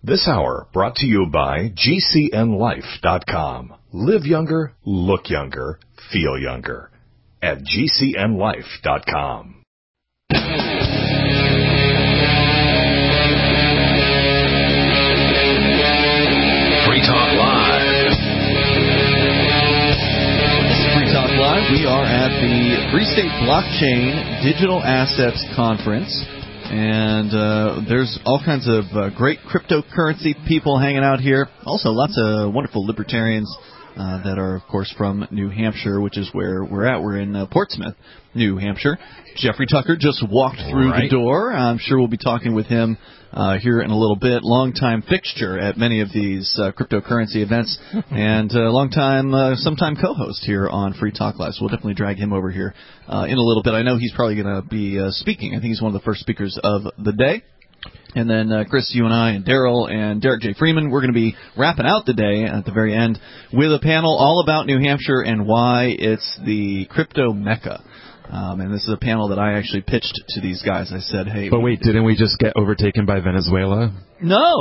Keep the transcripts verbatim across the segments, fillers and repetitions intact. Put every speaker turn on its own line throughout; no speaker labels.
This hour brought to you by G C N life dot com. Live younger, look younger, feel younger at G C N life dot com. Free Talk Live.
This is Free Talk Live. We are at the Free State Blockchain Digital Assets Conference. And uh, there's all kinds of uh, great cryptocurrency people hanging out here. Also, lots of wonderful libertarians uh, that are, of course, from New Hampshire, which is where we're at. We're in uh, Portsmouth, New Hampshire. Jeffrey Tucker just walked through right. the door. I'm sure we'll be talking with him uh, here in a little bit. Longtime fixture at many of these uh, cryptocurrency events, and uh, longtime, uh, sometime co-host here on Free Talk Live. So we'll definitely drag him over here uh, in a little bit. I know he's probably going to be uh, speaking. I think he's one of the first speakers of the day. And then, uh, Chris, you and I and Daryl and Derek J. Freeman, we're going to be wrapping out the day at the very end with a panel all about New Hampshire and why it's the crypto mecca. Um, and this is a panel that I actually pitched to these guys. I said, hey...
But wait, didn't we just get overtaken by Venezuela?
No,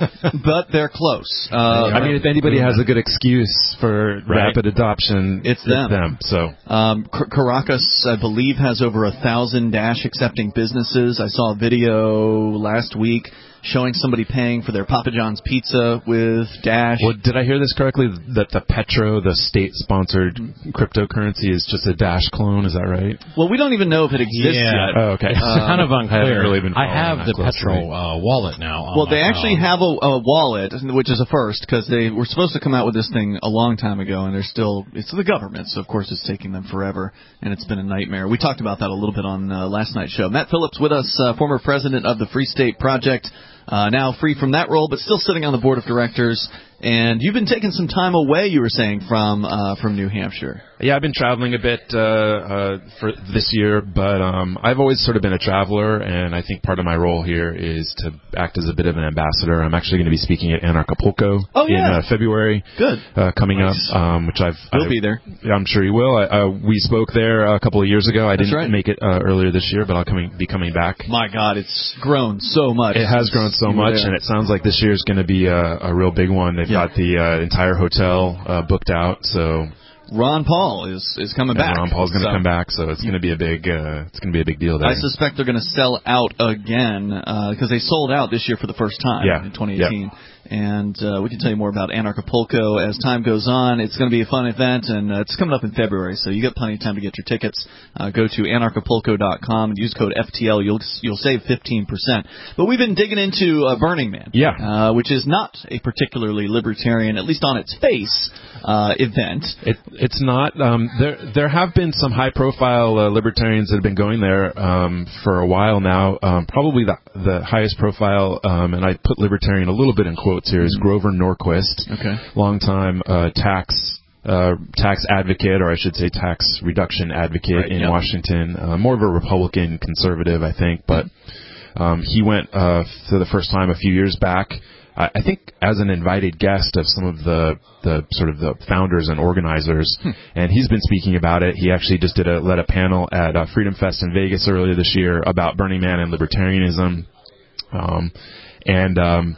but they're close. Uh,
I mean, if anybody has a good excuse for right. rapid adoption,
it's them.
It's them so.
um, Caracas, I believe, has over a thousand Dash accepting businesses. I saw a video last week showing somebody paying for their Papa John's pizza with Dash.
Well, did I hear this correctly, that the Petro, the state-sponsored cryptocurrency, is just a Dash clone? Is that right?
Well, we don't even know if it exists
yeah,
yet.
Oh, okay.
It's
um,
kind of unclear.
I, really been
I have the
closely.
Petro uh, wallet now. On
well, they
my
actually
phone.
have a, a wallet, which is a first, because they were supposed to come out with this thing a long time ago, and they're still, it's the government, so of course it's taking them forever, and it's been a nightmare. We talked about that a little bit on uh, last night's show. Matt Phillips with us, uh, former president of the Free State Project. Uh, now free from that role, but still sitting on the board of directors. And you've been taking some time away, you were saying, from uh, from New Hampshire.
Yeah, I've been traveling a bit uh, uh, for this year, but um, I've always sort of been a traveler, and I think part of my role here is to act as a bit of an ambassador. I'm actually going to be speaking at Anarchapulco
oh, yeah.
in uh, February.
Good.
Uh, coming
nice.
up, um, which I've...
You'll
I've,
be there.
Yeah, I'm sure you will. I, uh, we spoke there a couple of years ago. I
That's
didn't
right.
make it uh, earlier this year, but I'll coming, be coming back.
My God, it's grown so much.
It has grown so much, and it sounds like this year is going to be a, a real big one. They've yeah. got the uh, entire hotel uh, booked out, so
Ron Paul is is coming
yeah,
back.
Ron Paul's going to
so.
come back, so it's going to be a big uh, it's going to be a big deal there.
I suspect they're going to sell out again because uh, they sold out this year for the first time
yeah.
in twenty eighteen.
Yeah.
And uh, we can tell you more about Anarchapulco as time goes on. It's going to be a fun event, and uh, it's coming up in February, so you got plenty of time to get your tickets. Uh, go to anarchapulco dot com and use code F T L. You'll you'll save fifteen percent. But we've been digging into uh, Burning Man,
yeah,
uh, which is not a particularly libertarian, at least on its face, uh, event.
It, it's not. Um, there there have been some high-profile uh, libertarians that have been going there um, for a while now. Um, probably the the highest profile, um, and I put libertarian a little bit in quotes here, is Grover Norquist,
okay.
longtime uh, tax uh, tax advocate, or I should say tax reduction advocate right, in yep. Washington. Uh, more of a Republican conservative, I think, but um, he went uh, for the first time a few years back. I, I think as an invited guest of some of the the sort of the founders and organizers, hmm. and he's been speaking about it. He actually just did a led a panel at uh, Freedom Fest in Vegas earlier this year about Burning Man and libertarianism, um, and um,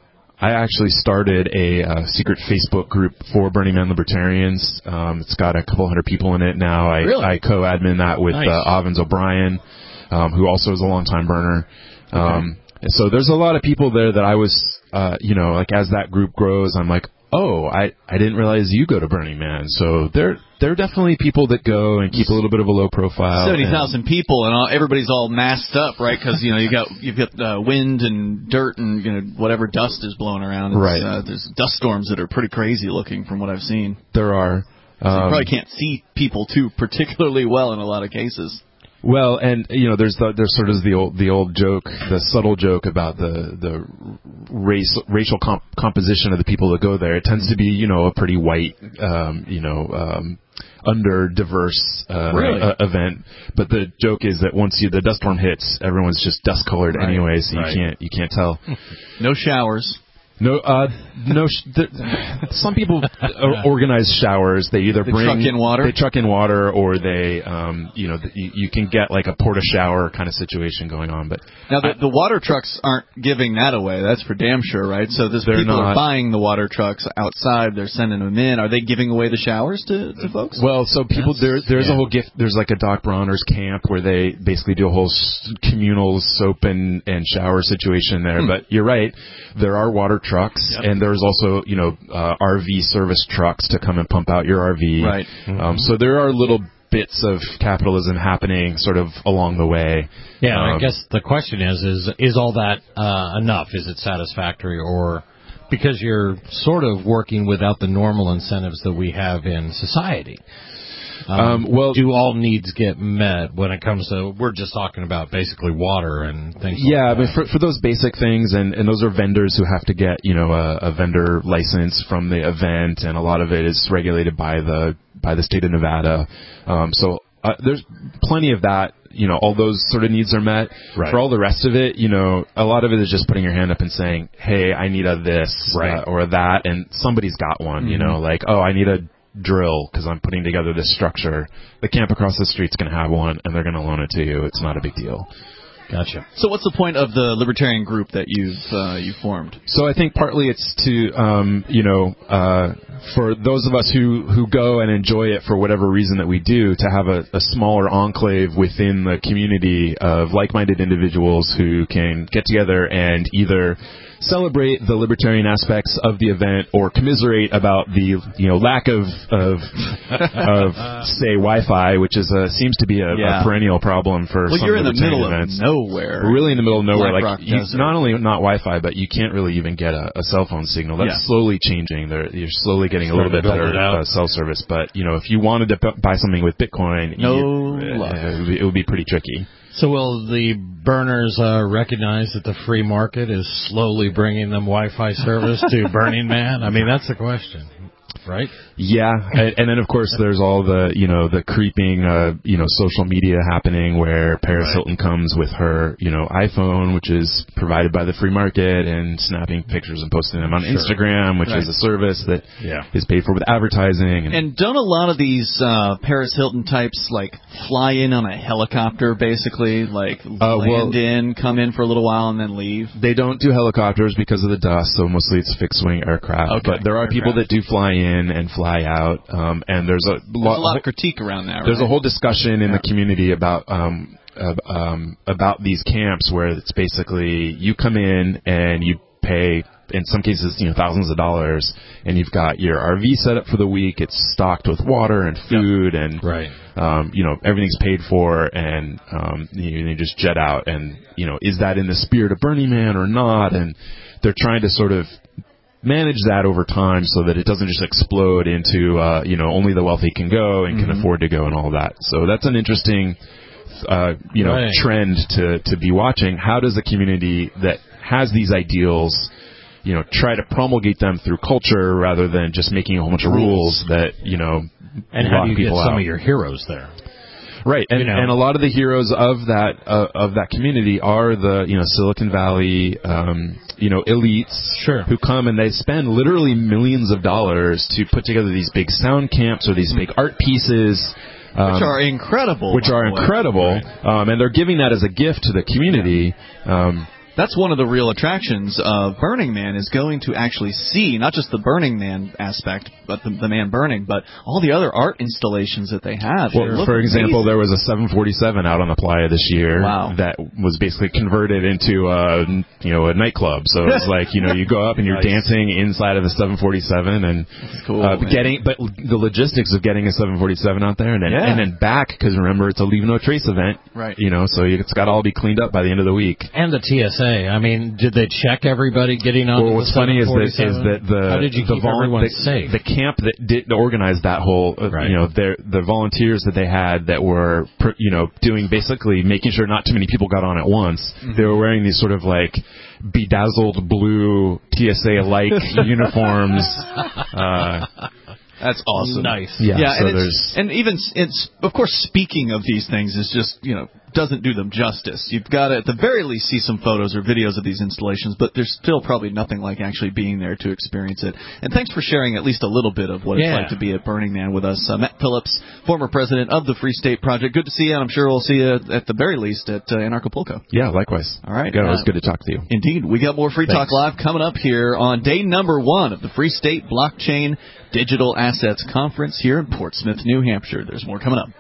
I actually started a uh, secret Facebook group for Burning Man Libertarians. Um, it's got a couple hundred people in it now. I,
really?
I co-admin that with
nice.
uh, Ovens O'Brien, um, who also is a longtime burner. Um,
okay.
So there's a lot of people there that I was, uh, you know, like as that group grows, I'm like, oh, I, I didn't realize you go to Burning Man. So there there are definitely people that go and keep a little bit of a low profile.
Seventy thousand people, and all, everybody's all masked up, right? Because you know you got you've got uh, wind and dirt and you know whatever dust is blowing around. It's,
right.
Uh, there's dust storms that are pretty crazy looking, from what I've seen.
There are.
So
um,
you probably can't see people too particularly well in a lot of cases.
Well, and you know, there's the, there's sort of the old the old joke, the subtle joke about the the race racial comp- composition of the people that go there. It tends to be, you know, a pretty white, um, you know, um, under diverse uh,
really?
uh, event. But the joke is that once you, the dust storm hits, everyone's just dust colored
right.
anyway, so
right.
you can't you can't tell.
No showers.
No, uh, no. Sh- th- some people organize showers. They either
they
bring
truck in water.
They truck in water, or they, um, you know, th- you, you can get like a porta shower kind of situation going on. But
now the,
I,
the water trucks aren't giving that away. That's for damn sure, right? So this people
not,
are buying the water trucks outside. They're sending them in. Are they giving away the showers to, to folks?
Well, so people
That's,
there. There's
yeah.
a whole gift. There's like a Doc Bronner's camp where they basically do a whole s- communal soap and, and shower situation there.
Hmm.
But you're right. There are water trucks,
yep.
and there's also, you know, uh, R V service trucks to come and pump out your R V.
Right.
Mm-hmm. Um, so there are little bits of capitalism happening sort of along the way.
Yeah,
um,
I guess the question is, is is all that uh, enough? Is it satisfactory, or because you're sort of working without the normal incentives that we have in society? Um,
Um, well,
do all needs get met when it comes to, we're just talking about basically water and things
yeah,
like that?
but for, for those basic things, and, and those are vendors who have to get, you know, a, a vendor license from the event, and a lot of it is regulated by the by the state of Nevada. Um, so uh, there's plenty of that. You know, all those sort of needs are met.
Right.
For all the rest of it, you know, a lot of it is just putting your hand up and saying, hey, I need a this
right.
uh, or that, and somebody's got one,
Mm-hmm.
you know, like, oh, I need a drill because I'm putting together this structure. The camp across the street's going to have one, and they're going to loan it to you. It's not a big deal.
Gotcha.
So what's the point of the libertarian group that you've uh, you formed?
So I think partly it's to, um, you know, uh, for those of us who, who go and enjoy it for whatever reason that we do, to have a, a smaller enclave within the community of like-minded individuals who can get together and either celebrate the libertarian aspects of the event or commiserate about the, you know, lack of of, of say Wi-Fi, which is a, seems to be a,
Yeah.
a perennial problem for
Well,
some
you're in the
libertarian
middle
events.
of nowhere.
We're really in the middle of nowhere.
Black
Like
Rock
you,
Desert.
not only not Wi-Fi, but you can't really even get a, a cell phone signal. That's
Yeah.
slowly changing. They're, you're slowly getting a little bit
Starting to
better
build it out.
uh, cell service. But you know, if you wanted to b- buy something with Bitcoin,
No
you,
luck.
uh, it, would be, it would be pretty tricky.
So will the burners uh, recognize that the free market is slowly bringing them Wi-Fi service to Burning Man? I mean, that's the question, right?
Yeah, and, and then of course there's all the, you know, the creeping, uh, you know, social media happening where Paris
Right.
Hilton comes with her, you know, iPhone, which is provided by the free market, and snapping pictures and posting them on
Sure.
Instagram, which
Right.
is a service that
Yeah.
is paid for with advertising. And,
And don't a lot of these uh, Paris Hilton types like fly in on a helicopter, basically, like
Uh,
land
well-
in, come in for a little while, and then leave?
they don't do helicopters because of the dust, so mostly it's fixed-wing aircraft.
Okay.
But there are people
Aircraft.
that do fly in and fly out, um, and there's a
There's a lot
lot.
of critique around that.
There's
right?
a whole discussion in
Yeah.
the community about um, uh, um, about these camps where it's basically you come in and you pay, in some cases, you know, thousands of dollars, and you've got your R V set up for the week. It's stocked with water and food, and
Right.
um, you know, everything's paid for, and um, you, you just jet out. And you know, is that in the spirit of Burning Man or not? And they're trying to sort of manage that over time so that it doesn't just explode into, uh, you know, only the wealthy can go and can
Mhm.
afford to go and all that. So that's an interesting, uh, you know,
Right.
trend to, to be watching. How does a community that has these ideals, you know, try to promulgate them through culture rather than just making a whole bunch of rules that, you know,
And how
lock
do you get
people
some
out.
of your heroes there?
Right, and
You know.
and a lot of the heroes of that uh, of that community are the, you know, Silicon Valley, um, you know, elites
Sure.
who come and they spend literally millions of dollars to put together these big sound camps or these big art pieces, um,
which are incredible.
which
by
are
the way.
incredible, um, and they're giving that as a gift to the community. Um,
That's one of the real attractions of Burning Man, is going to actually see not just the Burning Man aspect, but the, the man burning, but all the other art installations that they have. They
Well,
look
for example,
amazing.
there was a seven forty-seven out on the playa this year
Wow.
that was basically converted into a, you know, a nightclub. So it's like, you know, you go up and you're
Nice.
dancing inside of the seven forty-seven, and
cool,
uh,
man.
getting, but the logistics of getting a seven forty-seven out there and then
Yeah.
and then back, because remember it's a leave no trace event,
Right.
You know, so it's got to all be cleaned up by the end of the week.
And the T S A. I mean, did they check everybody getting on?
Well,
the
what's funny is that is
seven forty-seven?
that the
How did you
the,
keep
vol-
everyone
the,
safe?
the camp that did organize that whole, uh,
Right.
you know, their the volunteers that they had that were, pr- you know, doing basically making sure not too many people got on at once.
Mm-hmm.
They were wearing these sort of like bedazzled blue T S A like uniforms. Uh,
That's awesome.
Nice.
Yeah,
yeah,
so
and,
there's-
it's, and even s- it's of course, speaking of these things is just, you know, doesn't do them justice. You've got to, at the very least, see some photos or videos of these installations, but there's still probably nothing like actually being there to experience it. And thanks for sharing at least a little bit of what
yeah.
it's like to be at Burning Man with us. Uh, Matt Phillips, former president of the Free State Project. Good to see you, and I'm sure we'll see you at the very least at uh, Anarchapulco.
Yeah, likewise.
All right.
Good,
uh,
it was good to talk to you.
Indeed. We got more Free Talk Live coming up here on day number one of the Free State Blockchain Digital Assets Conference here in Portsmouth, New Hampshire. There's more coming up.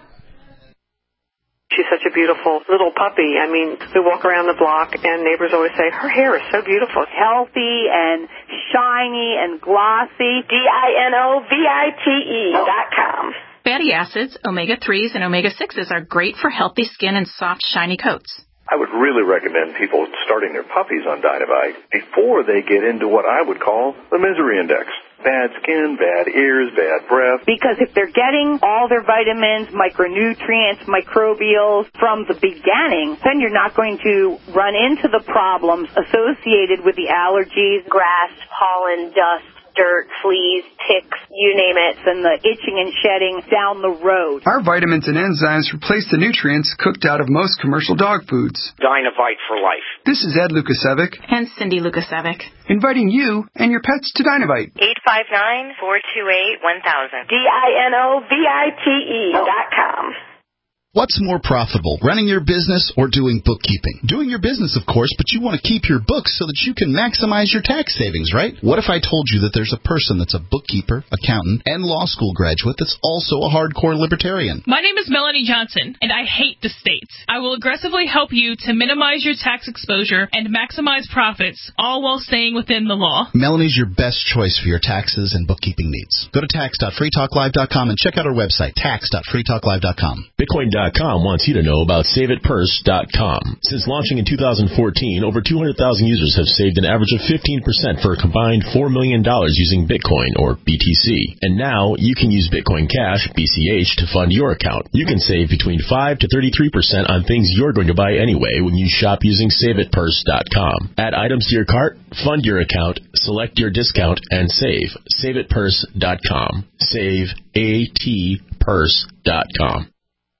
She's such a beautiful little puppy. I mean, we walk around the block, and neighbors always say, her hair is so beautiful.
Healthy and shiny and glossy.
D I N O V I T E dot com.
Fatty acids, omega threes, and omega sixes are great for healthy skin and soft, shiny coats.
I would really recommend people starting their puppies on Dynavite before they get into what I would call the misery index. Bad skin, bad ears, bad breath.
Because if they're getting all their vitamins, micronutrients, microbials from the beginning, then you're not going to run into the problems associated with the allergies,
grass, pollen, dust, dirt, fleas, ticks, you name it,
and the itching and shedding down the road.
Our vitamins and enzymes replace the nutrients cooked out of most commercial dog foods.
Dynavite for life.
This is Ed Lukasevic.
And Cindy Lukasevic.
Inviting you and your pets to Dynavite.
eight five nine, four two eight, one thousand.
D I N O V I T E dot com.
What's more profitable, running your business or doing bookkeeping? Doing your business, of course, but you want to keep your books so that you can maximize your tax savings, right? What if I told you that there's a person that's a bookkeeper, accountant, and law school graduate that's also a hardcore libertarian?
My name is Melanie Johnson, and I hate the state. I will aggressively help you to minimize your tax exposure and maximize profits, all while staying within the law.
Melanie's your best choice for your taxes and bookkeeping needs. Go to tax dot free talk live dot com and check out our website, tax dot free talk live dot com.
Bitcoin dot com wants you to know about save it purse dot com. Since launching in two thousand fourteen, over two hundred thousand users have saved an average of fifteen percent for a combined four million dollars using Bitcoin, or B T C. And now you can use Bitcoin Cash, B C H, to fund your account. You can save between five to thirty-three percent on things you're going to buy anyway when you shop using save it purse dot com. Add items to your cart, fund your account, select your discount, and save. save it purse dot com. Save A T purse dot com.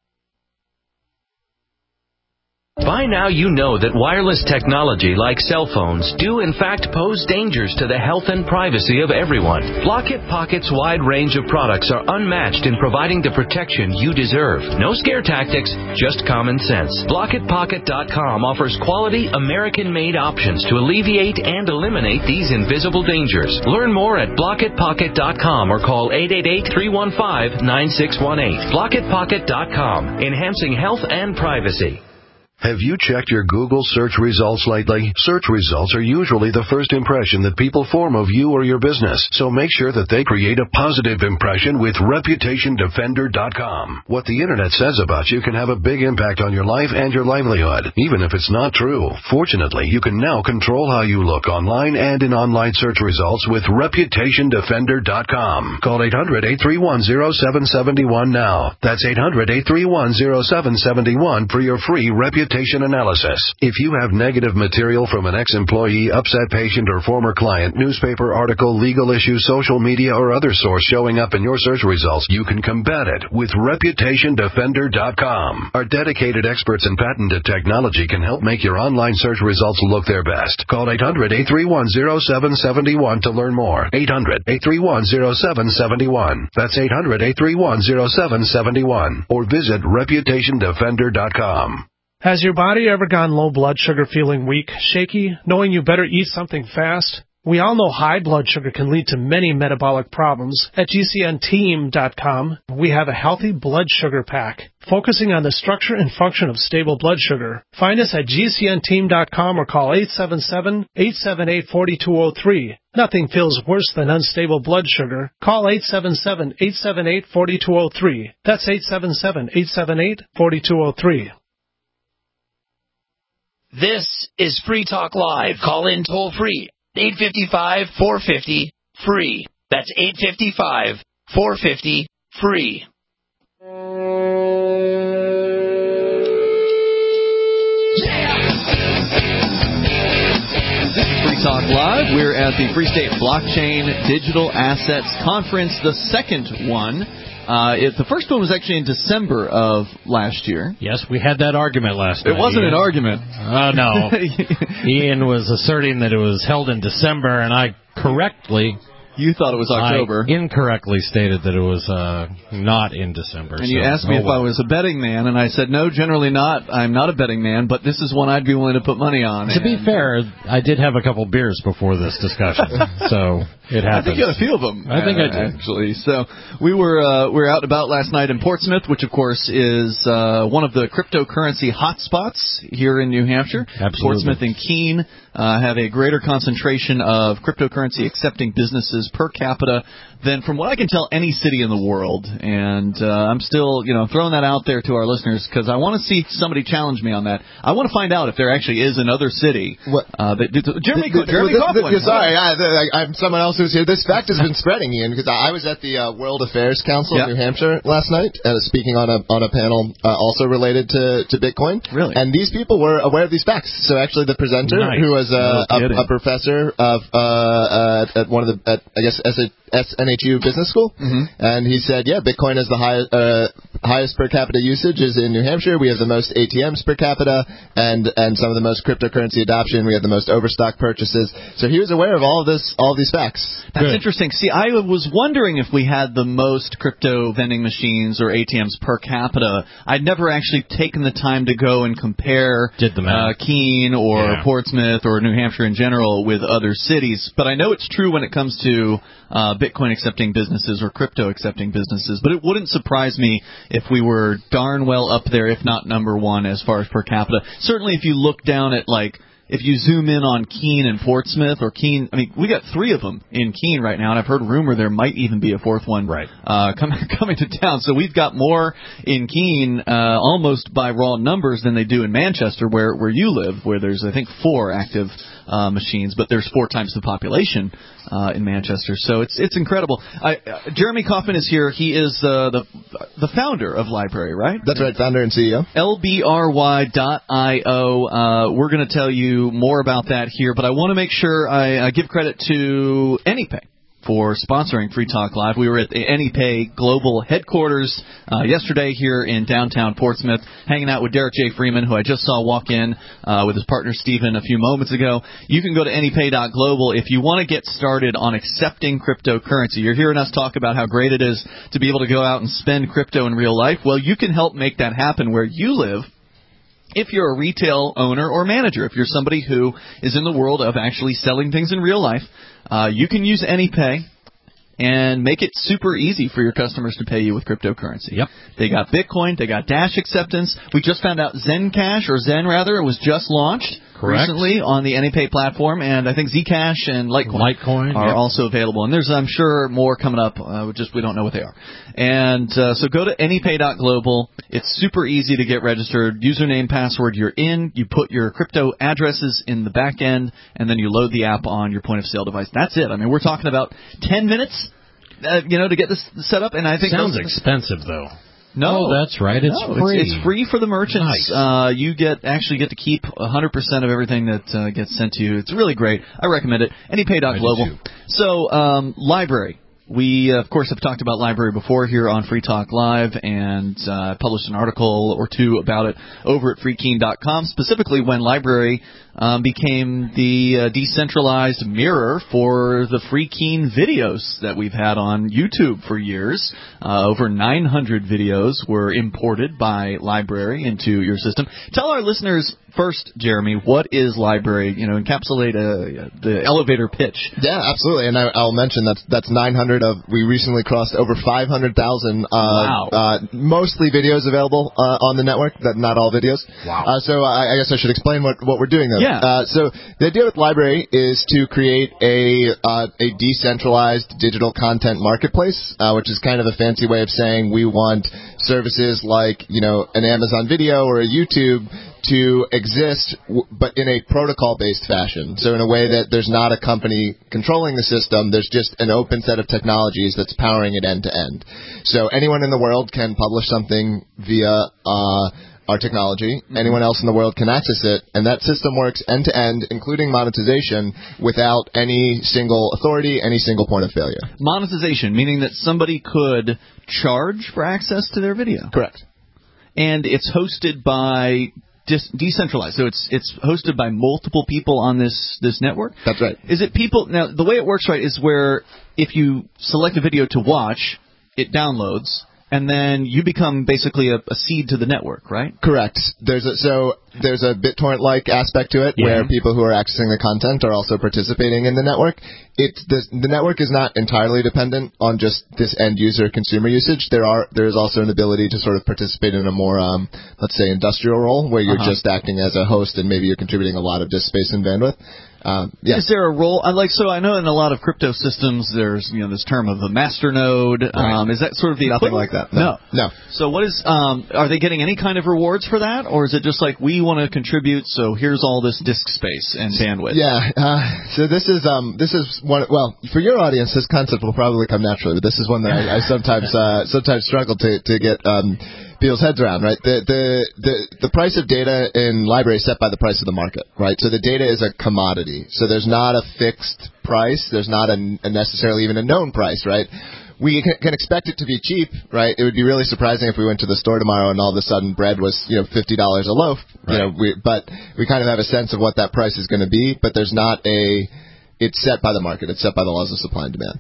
By now you know that wireless technology like cell phones do in fact pose dangers to the health and privacy of everyone. Blockit Pocket's wide range of products are unmatched in providing the protection you deserve. No scare tactics, just common sense. Blockit Pocket dot com offers quality American-made options to alleviate and eliminate these invisible dangers. Learn more at Blockit Pocket dot com or call eight eight eight, three one five, nine six one eight. Blockit Pocket dot com, enhancing health and privacy.
Have you checked your Google search results lately? Search results are usually the first impression that people form of you or your business, so make sure that they create a positive impression with Reputation Defender dot com. What the Internet says about you can have a big impact on your life and your livelihood, even if it's not true. Fortunately, you can now control how you look online and in online search results with Reputation Defender dot com. Call eight hundred, eight three one, zero seven seven one now. That's eight hundred, eight three one, zero seven seven one for your free Reputation analysis. If you have negative material from an ex-employee, upset patient, or former client, newspaper article, legal issue, social media, or other source showing up in your search results, you can combat it with Reputation Defender dot com. Our dedicated experts in patented technology can help make your online search results look their best. Call eight hundred, eight three one, zero seven seven one to learn more. eight hundred, eight three one, zero seven seven one. That's eight hundred, eight three one, zero seven seven one. Or visit Reputation Defender dot com.
Has your body ever gone low blood sugar, feeling weak, shaky, knowing you better eat something fast? We all know high blood sugar can lead to many metabolic problems. At G C N team dot com, we have a healthy blood sugar pack, focusing on the structure and function of stable blood sugar. Find us at G C N team dot com or call eight seven seven, eight seven eight, four two zero three. Nothing feels worse than unstable blood sugar. Call eight seven seven, eight seven eight, four two zero three. That's eight seven seven, eight seven eight, four two zero three.
This is Free Talk Live. Call in toll free. eight five five, four five zero, free. That's eight five five, four five zero, free.
Talk Live. We're at the Free State Blockchain Digital Assets Conference, the second one. Uh, it, the first one was actually in December of last year.
Yes, we had that argument last
it
night.
It wasn't
Ian.
an argument.
Uh, no. Ian was asserting that it was held in December, and I correctly...
You thought it was October.
I incorrectly stated that it was uh, not in December.
And
so,
you asked me
oh
if
well.
I was a betting man, and I said, no, generally not. I'm not a betting man, but this is one I'd be willing to put money on.
To
and
be fair, I did have a couple beers before this discussion, so it happened.
I think you had a few of them.
I think
uh,
I did.
Actually. So we were uh, we were out and about last night in Portsmouth, which, of course, is uh, one of the cryptocurrency hotspots here in New Hampshire.
Absolutely.
Portsmouth and Keene uh, have a greater concentration of cryptocurrency accepting businesses per capita than, from what I can tell, any city in the world. And uh, I'm still, you know, throwing that out there to our listeners because I want to see somebody challenge me on that. I want to find out if there actually is another city.
What?
Uh, that, Jeremy,
the, the,
Jeremy
the,
Coughlin.
the, Sorry, I, I, I'm someone else who's here. This fact has been spreading, Ian, because I was at the uh, World Affairs Council
yep.
in New Hampshire last night, uh, speaking on a on a panel uh, also related to, to Bitcoin.
Really?
And these people were aware of these facts. So actually, the presenter,
nice.
who was uh,
no
a, a professor of uh, uh, at one of the, at, I guess, S N H U Business School,
mm-hmm.
and he said, yeah, Bitcoin is the highest uh, highest per capita usage is in New Hampshire. We have the most A T Ms per capita, and and some of the most cryptocurrency adoption. We have the most overstock purchases. So he was aware of all of this, all of these facts.
That's
Good.
interesting. See, I was wondering if we had the most crypto vending machines or A T Ms per capita. I'd never actually taken the time to go and compare
Did the math.
Uh, Keene or
Yeah.
Portsmouth or New Hampshire in general with other cities. But I know it's true when it comes to uh, Bitcoin accepting businesses or crypto accepting businesses. But it wouldn't surprise me if we were darn well up there, if not number one, as far as per capita. Certainly if you look down at, like, if you zoom in on Keene and Portsmouth, or Keene, I mean, we got three of them in Keene right now, and I've heard rumor there might even be a fourth one
right.
uh, coming coming to town. So we've got more in Keene, uh, almost by raw numbers, than they do in Manchester, where where you live, where there's I think four active uh, machines, but there's four times the population uh, in Manchester. So it's it's incredible. I, uh, Jeremy Kaufman is here. He is uh, the the founder of LBRY, right?
That's right, founder and C E O.
L B R Y dot I O. Uh, we're going to tell you more about that here, but I want to make sure I uh, give credit to AnyPay for sponsoring Free Talk Live. We were at the AnyPay Global Headquarters uh, yesterday here in downtown Portsmouth, hanging out with Derek J. Freeman, who I just saw walk in uh, with his partner Stephen a few moments ago. You can go to anypay dot global if you want to get started on accepting cryptocurrency. You're hearing us talk about how great it is to be able to go out and spend crypto in real life. Well, you can help make that happen where you live. If you're a retail owner or manager, if you're somebody who is in the world of actually selling things in real life, uh, you can use AnyPay and make it super easy for your customers to pay you with cryptocurrency.
Yep.
They got Bitcoin, they got Dash acceptance. We just found out Zencash, or Zen rather, it was just launched
Correct.
recently on the AnyPay platform, and I think Zcash and Litecoin,
Litecoin
are
yep.
also available. And there's, I'm sure, more coming up. Uh, just we don't know what they are. And uh, so go to anypay dot global. It's super easy to get registered. Username, password, you're in. You put your crypto addresses in the back end, and then you load the app on your point of sale device. That's it. I mean, we're talking about ten minutes, uh, you know, to get this set up. And I think
sounds
those,
expensive though.
No,
oh, that's right. It's
no,
free.
It's, it's free for the merchants.
Nice.
Uh, you get actually get to keep one hundred percent of everything that uh, gets sent to you. It's really great. I recommend it. anypay dot global. So, um, LBRY. We, uh, of course, have talked about LBRY before here on Free Talk Live, and uh, published an article or two about it over at free keen dot com, specifically when LBRY um, became the uh, decentralized mirror for the Free Keen videos that we've had on YouTube for years. Uh, over nine hundred videos were imported by LBRY into your system. Tell our listeners first, Jeremy, what is LBRY? You know, encapsulate uh, the elevator pitch.
Yeah, absolutely. And I, I'll mention that's that's nine hundred of. We recently crossed over five hundred thousand. Uh,
wow.
Uh, mostly videos available uh, on the network. That not all videos.
Wow.
Uh, so I, I guess I should explain what, what we're doing though.
Yeah.
Uh, so the idea with LBRY is to create a uh, a decentralized digital content marketplace, uh, which is kind of a fancy way of saying we want services like, you know, an Amazon Video or a YouTube to exist, w- but in a protocol-based fashion. So in a way that there's not a company controlling the system, there's just an open set of technologies that's powering it end-to-end. So anyone in the world can publish something via uh, our technology.
Mm-hmm.
Anyone else in the world can access it, and that system works end-to-end, including monetization, without any single authority, any single point of failure.
Monetization, meaning that somebody could charge for access to their video.
Correct.
And it's hosted by dis- decentralized, so it's it's hosted by multiple people on this this network.
That's right.
Is it people now? The way it works, right, is where if you select a video to watch, it downloads, and then you become basically a, a seed to the network, right?
Correct. There's a, so there's a BitTorrent-like aspect to it,
Yeah.
where people who are accessing the content are also participating in the network. It the, the network is not entirely dependent on just this end user consumer usage. There are there is also an ability to sort of participate in a more um, let's say industrial role, where you're
Uh-huh.
just acting as a host and maybe you're contributing a lot of disk space and bandwidth. Um, yeah.
Is there a role? I like so I know in a lot of crypto systems there's you know this term of the master node. Um, is that sort of the
Nothing
equivalent?
like that. No.
No.
No.
So what is? Um, are they getting any kind of rewards for that, or is it just like we want to contribute? So here's all this disk space and bandwidth.
Yeah. Uh, so this is um this is one. Well, for your audience, this concept will probably come naturally, but this is one that I, I sometimes uh, sometimes struggle to to get um people's heads around. Right. The the the the price of data in library is set by the price of the market. Right. So the data is a commodity. So there's not a fixed price. There's not a, a necessarily even a known price. Right. We can, can expect it to be cheap, right? It would be really surprising if we went to the store tomorrow and all of a sudden bread was, you know, fifty dollars a loaf.
Right.
You know, we, but we kind of have a sense of what that price is going to be, but there's not a, it's set by the market. It's set by the laws of supply and demand.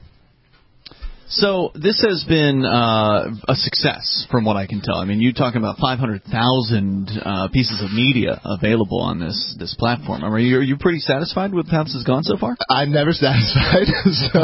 So this has been uh, a success, from what I can tell. I mean, you talking about five hundred thousand uh, pieces of media available on this this platform. Are you are you pretty satisfied with how this has gone so far?
I'm never satisfied. so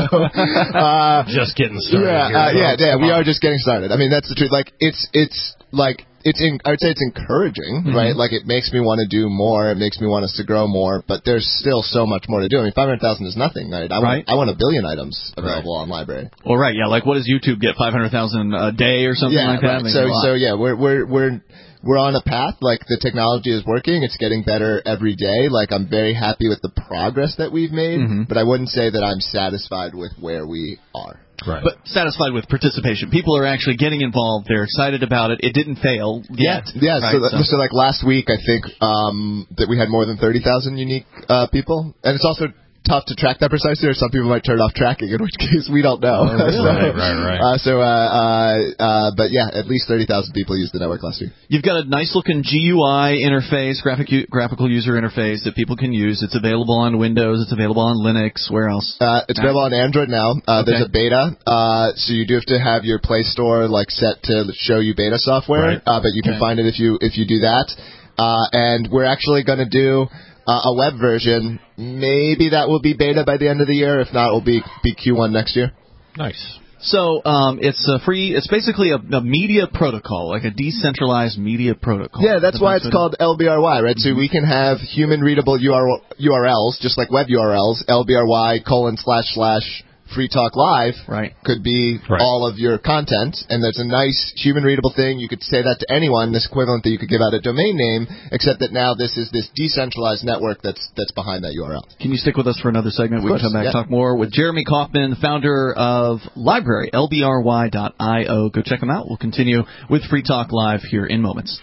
uh,
just getting started.
Yeah,
here,
uh, yeah, yeah. We
on.
are just getting started. I mean, that's the truth. Like, it's it's like. It's in, I would say it's encouraging,
Mm-hmm.
right? Like, it makes me want to do more. It makes me want us to grow more. But there's still so much more to do. I mean, five hundred thousand is nothing, right? I
Right.
want I want a billion items available on library.
Well, right, yeah. Like, what does YouTube get? Five hundred thousand a day or something
Yeah,
like that?
right.
I mean,
So
a lot.
so yeah, we're we're we're we're on a path. Like, the technology is working. It's getting better every day. Like, I'm very happy with the progress that we've made.
Mhm.
But I wouldn't say that I'm satisfied with where we are.
Right.
But satisfied with participation. People are actually getting involved. They're excited about it. It didn't fail yet.
Yeah,
right?
so, th- so like last week, I think um, that we had more than thirty thousand unique uh, people. And it's also tough to track that precisely, or some people might turn off tracking, in which case we don't know.
Oh, really?
so,
right, right, right.
Uh, so, uh, uh, uh, but yeah, at least thirty thousand people used the network last week.
You've got a nice-looking G U I interface, graphic u- graphical user interface that people can use. It's available on Windows. It's available on Linux. Where else?
Uh, it's available on Android now. Uh,
Okay.
There's a beta, uh, so you do have to have your Play Store like set to show you beta software,
Right.
uh, but you can
Okay.
find it if you if you do that. Uh, and we're actually going to do uh, a web version. Maybe that will be beta by the end of the year. If not, it will be be Q one next year.
Nice.
So um, it's a free. It's basically a, a media protocol, like a decentralized media protocol.
Yeah, that's why it's
what it
called L B R Y, right? So we can have human readable U R Ls, just like web U R Ls, L B R Y colon slash slash Free Talk Live
right.
could be
Right.
all of your content, and there's a nice human readable thing. You could say that to anyone, this equivalent that you could give out a domain name, except that now this is this decentralized network that's that's behind that U R L.
Can you stick with us for another segment? We can
course,
come back
yeah.
and talk more with Jeremy Kaufman, the founder of Library, L B R Y dot I O. Go check them out. We'll continue with Free Talk Live here in moments.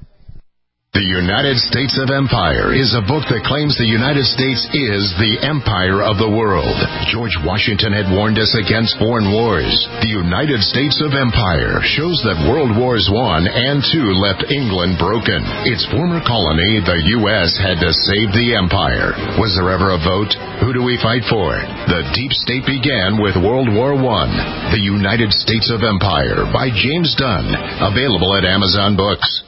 The United States of Empire is a book that claims the United States is the empire of the world. George Washington had warned us against foreign wars. The United States of Empire shows that World Wars One and Two left England broken. Its former colony, the U S, had to save the empire. Was there ever a vote? Who do we fight for? The deep state began with World War One. The United States of Empire by James Dunn. Available at Amazon Books.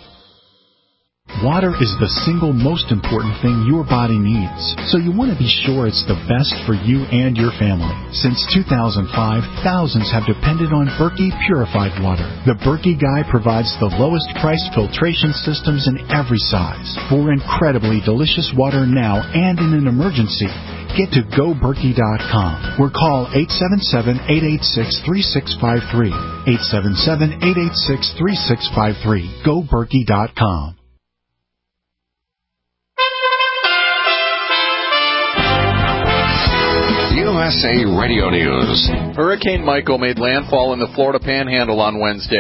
Water is the single most important thing your body needs, so you want to be sure it's the best for you and your family. Since two thousand five, thousands have depended on Berkey purified water. The Berkey Guy provides the lowest priced filtration systems in every size for incredibly delicious water now and in an emergency. Get to go berkey dot com or call eight seven seven, eight eight six, three six five three. eight seven seven, eight eight six, three six five three. go berkey dot com.
U S A Radio News.
Hurricane Michael made landfall in the Florida Panhandle on Wednesday.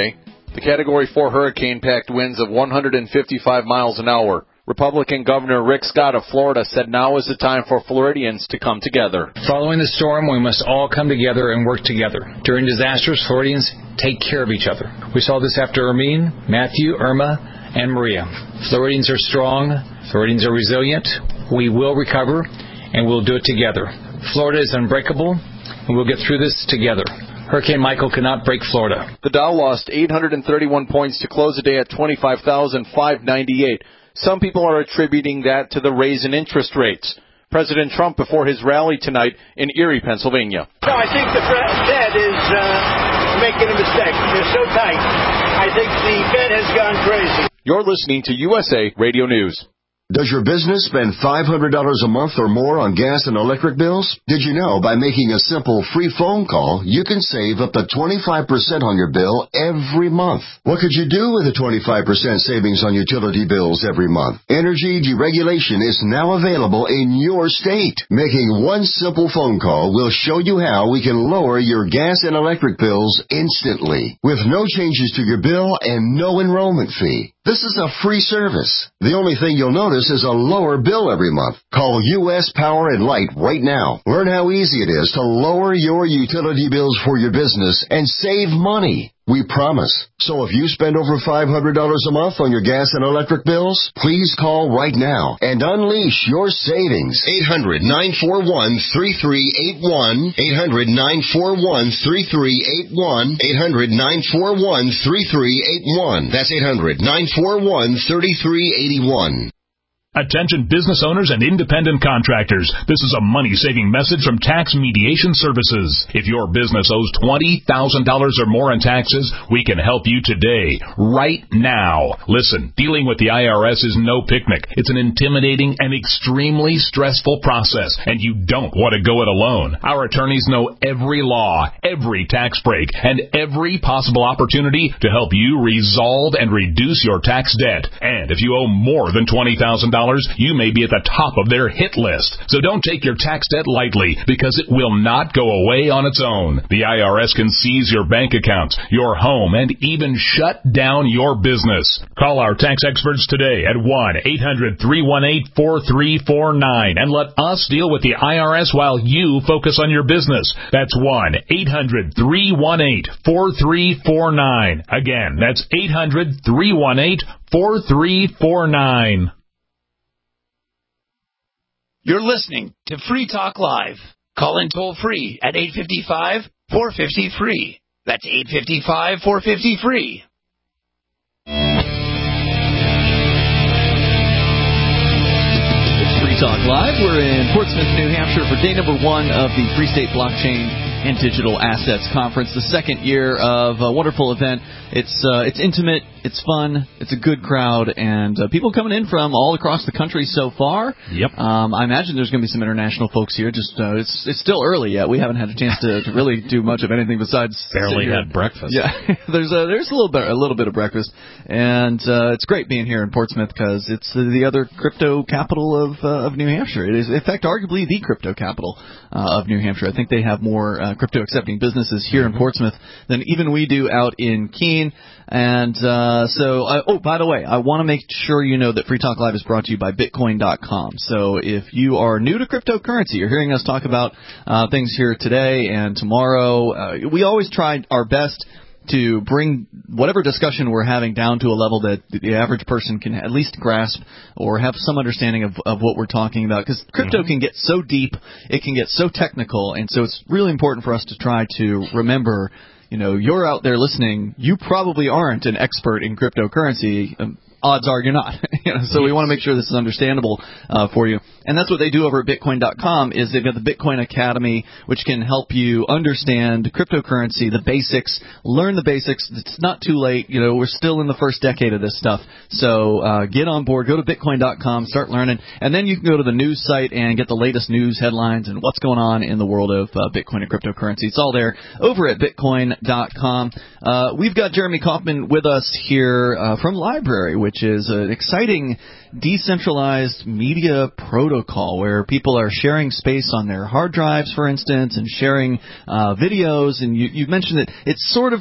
The Category four hurricane-packed winds of one hundred fifty-five miles an hour. Republican Governor Rick Scott of Florida said now is the time for Floridians to come together.
Following the storm, we must all come together and work together. During disasters, Floridians take care of each other. We saw this after Hermine, Matthew, Irma, and Maria. Floridians are strong. Floridians are resilient. We will recover, and we'll do it together. Florida is unbreakable, and we'll get through this together. Hurricane Michael cannot break Florida.
The Dow lost eight hundred thirty-one points to close the day at twenty-five thousand five hundred ninety-eight. Some people are attributing that to the raise in interest rates. President Trump before his rally tonight in Erie, Pennsylvania.
No, I think the Fed is uh, making a mistake. They're so tight. I think the Fed has gone crazy.
You're listening to U S A Radio News.
Does your business spend five hundred dollars a month or more on gas and electric bills? Did you know by making a simple free phone call, you can save up to twenty-five percent on your bill every month? What could you do with a twenty-five percent savings on utility bills every month? Energy deregulation is now available in your state. Making one simple phone call will show you how we can lower your gas and electric bills instantly, with no changes to your bill and no enrollment fee. This is a free service. The only thing you'll notice is a lower bill every month. Call U S Power and Light right now. Learn how easy it is to lower your utility bills for your business and save money. We promise. So if you spend over five hundred dollars a month on your gas and electric bills, please call right now and unleash your savings. eight hundred nine four one three three eight one. eight hundred nine four one three three eight one. eight hundred nine four one three three eight one. That's eight hundred nine four one three three eight one.
Attention business owners and independent contractors. This is a money-saving message from Tax Mediation Services. If your business owes twenty thousand dollars or more in taxes, we can help you today, right now. Listen, dealing with the I R S is no picnic. It's an intimidating and extremely stressful process, and you don't want to go it alone. Our attorneys know every law, every tax break, and every possible opportunity to help you resolve and reduce your tax debt. And if you owe more than twenty thousand dollars, you may be at the top of their hit list. So don't take your tax debt lightly, because it will not go away on its own. The I R S can seize your bank accounts, your home, and even shut down your business. Call our tax experts today at one eight hundred three one eight four three four nine and let us deal with the I R S while you focus on your business. That's one eight hundred three one eight four three four nine. Again, that's eight hundred three one eight four three four nine.
You're listening to Free Talk Live. Call in toll free at eight five five, four five zero, free. That's eight five five, four five zero, free.
It's Free Talk Live. We're in Portsmouth, New Hampshire for day number one of the Free State Blockchain and Digital Assets Conference, the second year of a wonderful event. It's uh, it's intimate, it's fun, it's a good crowd, and uh, people coming in from all across the country so far.
Yep.
Um, I imagine there's going to be some international folks here. Just uh, it's it's still early yet. We haven't had a chance to, to really do much of anything besides
barely
sit here.
had breakfast.
Yeah, there's a, there's a little bit a little bit of breakfast, and uh, it's great being here in Portsmouth because it's uh, the other crypto capital of uh, of New Hampshire. It is, in fact, arguably the crypto capital uh, of New Hampshire. I think they have more uh, crypto accepting businesses here mm-hmm. in Portsmouth than even we do out in Keene. And uh, so, I, oh, by the way, I want to make sure you know that Free Talk Live is brought to you by Bitcoin dot com. So if you are new to cryptocurrency, you're hearing us talk about uh, things here today and tomorrow. Uh, we always try our best to bring whatever discussion we're having down to a level that the average person can at least grasp or have some understanding of, of what we're talking about. Because crypto can get so deep, it can get so technical, and so it's really important for us to try to remember, you know, you're out there listening, you probably aren't an expert in cryptocurrency. Um, odds are you're not. you know, so we want to make sure this is understandable uh, for you. And that's what they do over at Bitcoin dot com is they've got the Bitcoin Academy, which can help you understand cryptocurrency, the basics, learn the basics. It's not too late. You know, we're still in the first decade of this stuff. So uh, get on board. Go to Bitcoin dot com, start learning, and then you can go to the news site and get the latest news headlines and what's going on in the world of uh, Bitcoin and cryptocurrency. It's all there over at Bitcoin dot com. Uh, we've got Jeremy Kaufman with us here uh, from Library, which is an exciting decentralized media protocol where people are sharing space on their hard drives, for instance, and sharing uh, videos. And you, you mentioned that it's sort of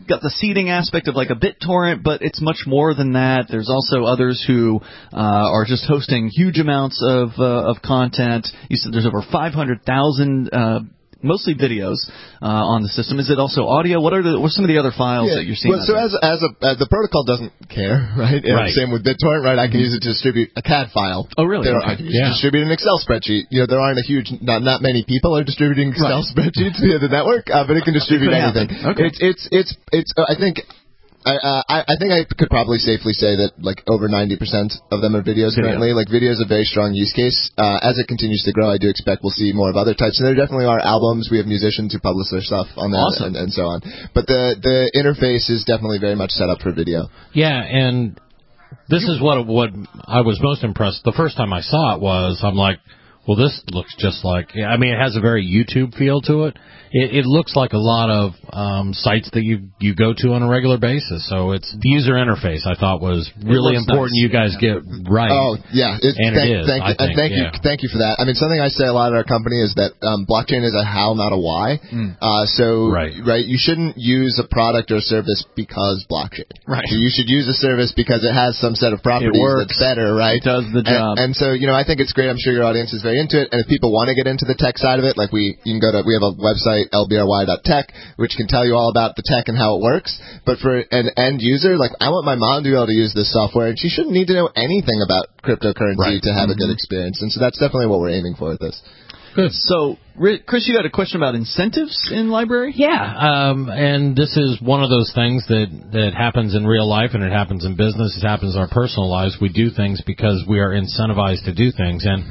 got the seeding aspect of like a BitTorrent, but it's much more than that. There's also others who uh, are just hosting huge amounts of uh, of content. You said there's over five hundred thousand. Uh, Mostly videos uh, on the system. Is it also audio? What are the what are some of the other files
yeah.
that you're seeing?
Well, so as as a as the protocol doesn't care, right? And
right.
Same with BitTorrent, right? I can use it to distribute a C A D file.
Oh, really?
There,
Okay.
I can use
yeah.
it to distribute an Excel spreadsheet. You know, there aren't a huge, not not many people are distributing Excel right. spreadsheets via the network, uh, but it can distribute it anything.
Okay.
It's it's it's it's. Uh, I think. I, uh, I I think I could probably safely say that like over ninety percent of them are videos
Video.
currently. Like video is a very strong use case. Uh, as it continues to grow, I do expect we'll see more of other types. And there definitely are albums. We have musicians who publish their stuff on that
awesome.
and, and so on. But the the interface is definitely very much set up for video.
Yeah, and this is what what I was most impressed. The first time I saw it was I'm like, well, this looks just like. I mean, it has a very YouTube feel to it. It, it looks like a lot of um, sites that you you go to on a regular basis. So it's the user interface. I thought was really important.
Nice.
You guys
yeah.
get right.
Oh yeah, it,
and
thank,
it is.
Thank,
I think,
thank
yeah.
you, thank you for that. I mean, something I say a lot at our company is that um, blockchain is a how, not a why.
Mm.
Uh, so
right.
right, you shouldn't use a product or service because blockchain.
Right.
So you should use a service because it has some set of properties that's better. Right.
It does the job.
And, and so you know, I think it's great. I'm sure your audience is very into it. And if people want to get into the tech side of it, like we, you can go to we have a website L B R Y dot tech, which can tell you all about the tech and how it works. But for an end user, like I want my mom to be able to use this software, and she shouldn't need to know anything about cryptocurrency
right.
to have
mm-hmm.
a good experience. And so that's definitely what we're aiming for with this.
Good. So, Chris, you had a question about incentives in library?
Yeah, um, and this is one of those things that, that happens in real life, and it happens in business, it happens in our personal lives. We do things because we are incentivized to do things. And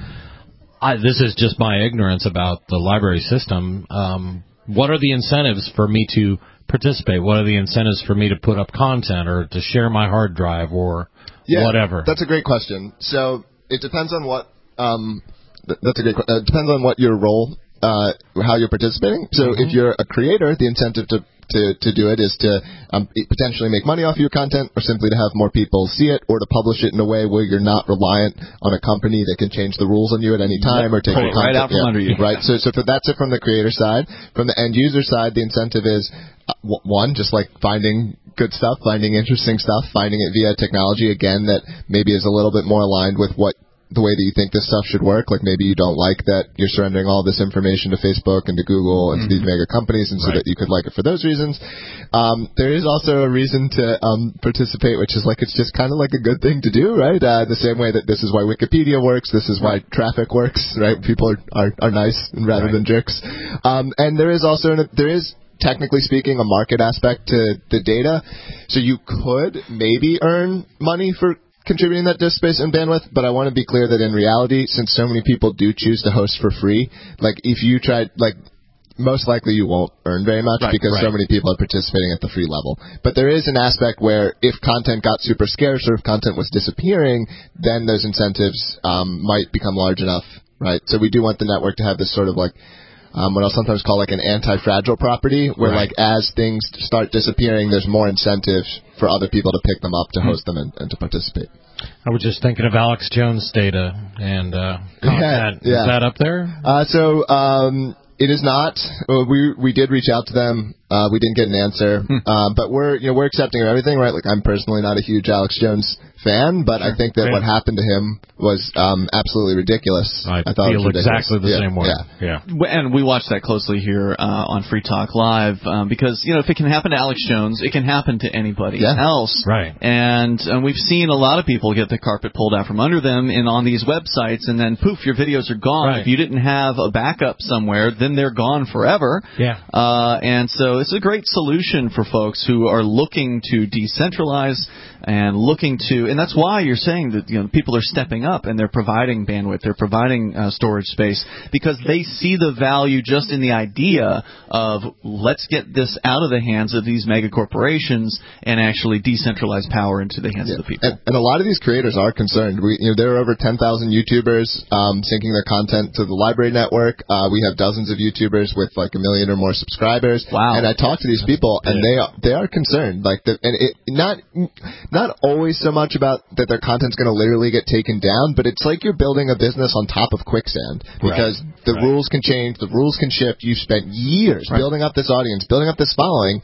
I, this is just my ignorance about the library system. Um, what are the incentives for me to participate? What are the incentives for me to put up content or to share my hard drive or
yeah,
whatever?
That's a great question. So it depends on what um, th- that's a great. Uh, it depends on what your role, uh, how you're participating. So mm-hmm. if you're a creator, the incentive to to, to do it is to um, potentially make money off your content, or simply to have more people see it, or to publish it in a way where you're not reliant on a company that can change the rules on you at any time,
yep.
or take
Pull
your
content
content
right out from
yeah,
under you.
Right. So, so for, that's it from the creator side. From the end user side, the incentive is uh, one, just like finding good stuff, finding interesting stuff, finding it via technology again that maybe is a little bit more aligned with what. The way that you think this stuff should work, like maybe you don't like that you're surrendering all this information to Facebook and to Google and mm-hmm. to these mega companies, and so right. that you could like it for those reasons. Um, there is also a reason to um, participate, which is like it's just kind of like a good thing to do, right? Uh, the same way that this is why Wikipedia works, this is why traffic works, right? People are are, are nice rather right. than jerks. Um, and there is also an, there is. Technically speaking, a market aspect to the data, so you could maybe earn money for contributing that disk space and bandwidth, but I want to be clear that in reality, since so many people do choose to host for free, like if you try, like most likely you won't earn very much right, because right. so many people are participating at the free level. But there is an aspect where if content got super scarce or if content was disappearing, then those incentives um, might become large enough, right? So we do want the network to have this sort of like Um, what I'll sometimes call like an anti-fragile property, where
right.
like as things start disappearing, there's more incentive for other people to pick them up, to host them, and, and to participate.
I was just thinking of Alex Jones' data and uh, content.
Yeah, yeah.
Is that up there?
Uh, so um, it is not. Well, we we did reach out to them. Uh, we didn't get an answer, hmm. uh, but we're you know we're accepting of everything, right? Like I'm personally not a huge Alex Jones fan, but sure. I think that yeah. what happened to him was um, absolutely ridiculous.
I,
I thought
feel
it was ridiculous.
exactly the
yeah,
same way.
Yeah.
yeah,
and we watch that closely here uh, on Free Talk Live um, because you know if it can happen to Alex Jones, it can happen to anybody
yeah.
else.
Right.
And um, we've seen a lot of people get the carpet pulled out from under them and on these websites, and then poof, your videos are gone.
Right.
If you didn't have a backup somewhere, then they're gone forever.
Yeah.
Uh, and so it's a great solution for folks who are looking to decentralize and looking to, and that's why you're saying that you know people are stepping up and they're providing bandwidth, they're providing uh, storage space because they see the value just in the idea of let's get this out of the hands of these mega corporations and actually decentralize power into the hands
yeah.
of the people.
And, and a lot of these creators are concerned. We, you know, there are over ten thousand YouTubers um, syncing their content to the library network. Uh, we have dozens of YouTubers with like a million or more subscribers.
Wow!
And I talk to these
That's
people,
big.
and they are they are concerned. Like, the, and it not. Not always so much about that their content's going to literally get taken down, but it's like you're building a business on top of quicksand because right. the right. rules can change, the rules can shift. You've spent years right. building up this audience, building up this following.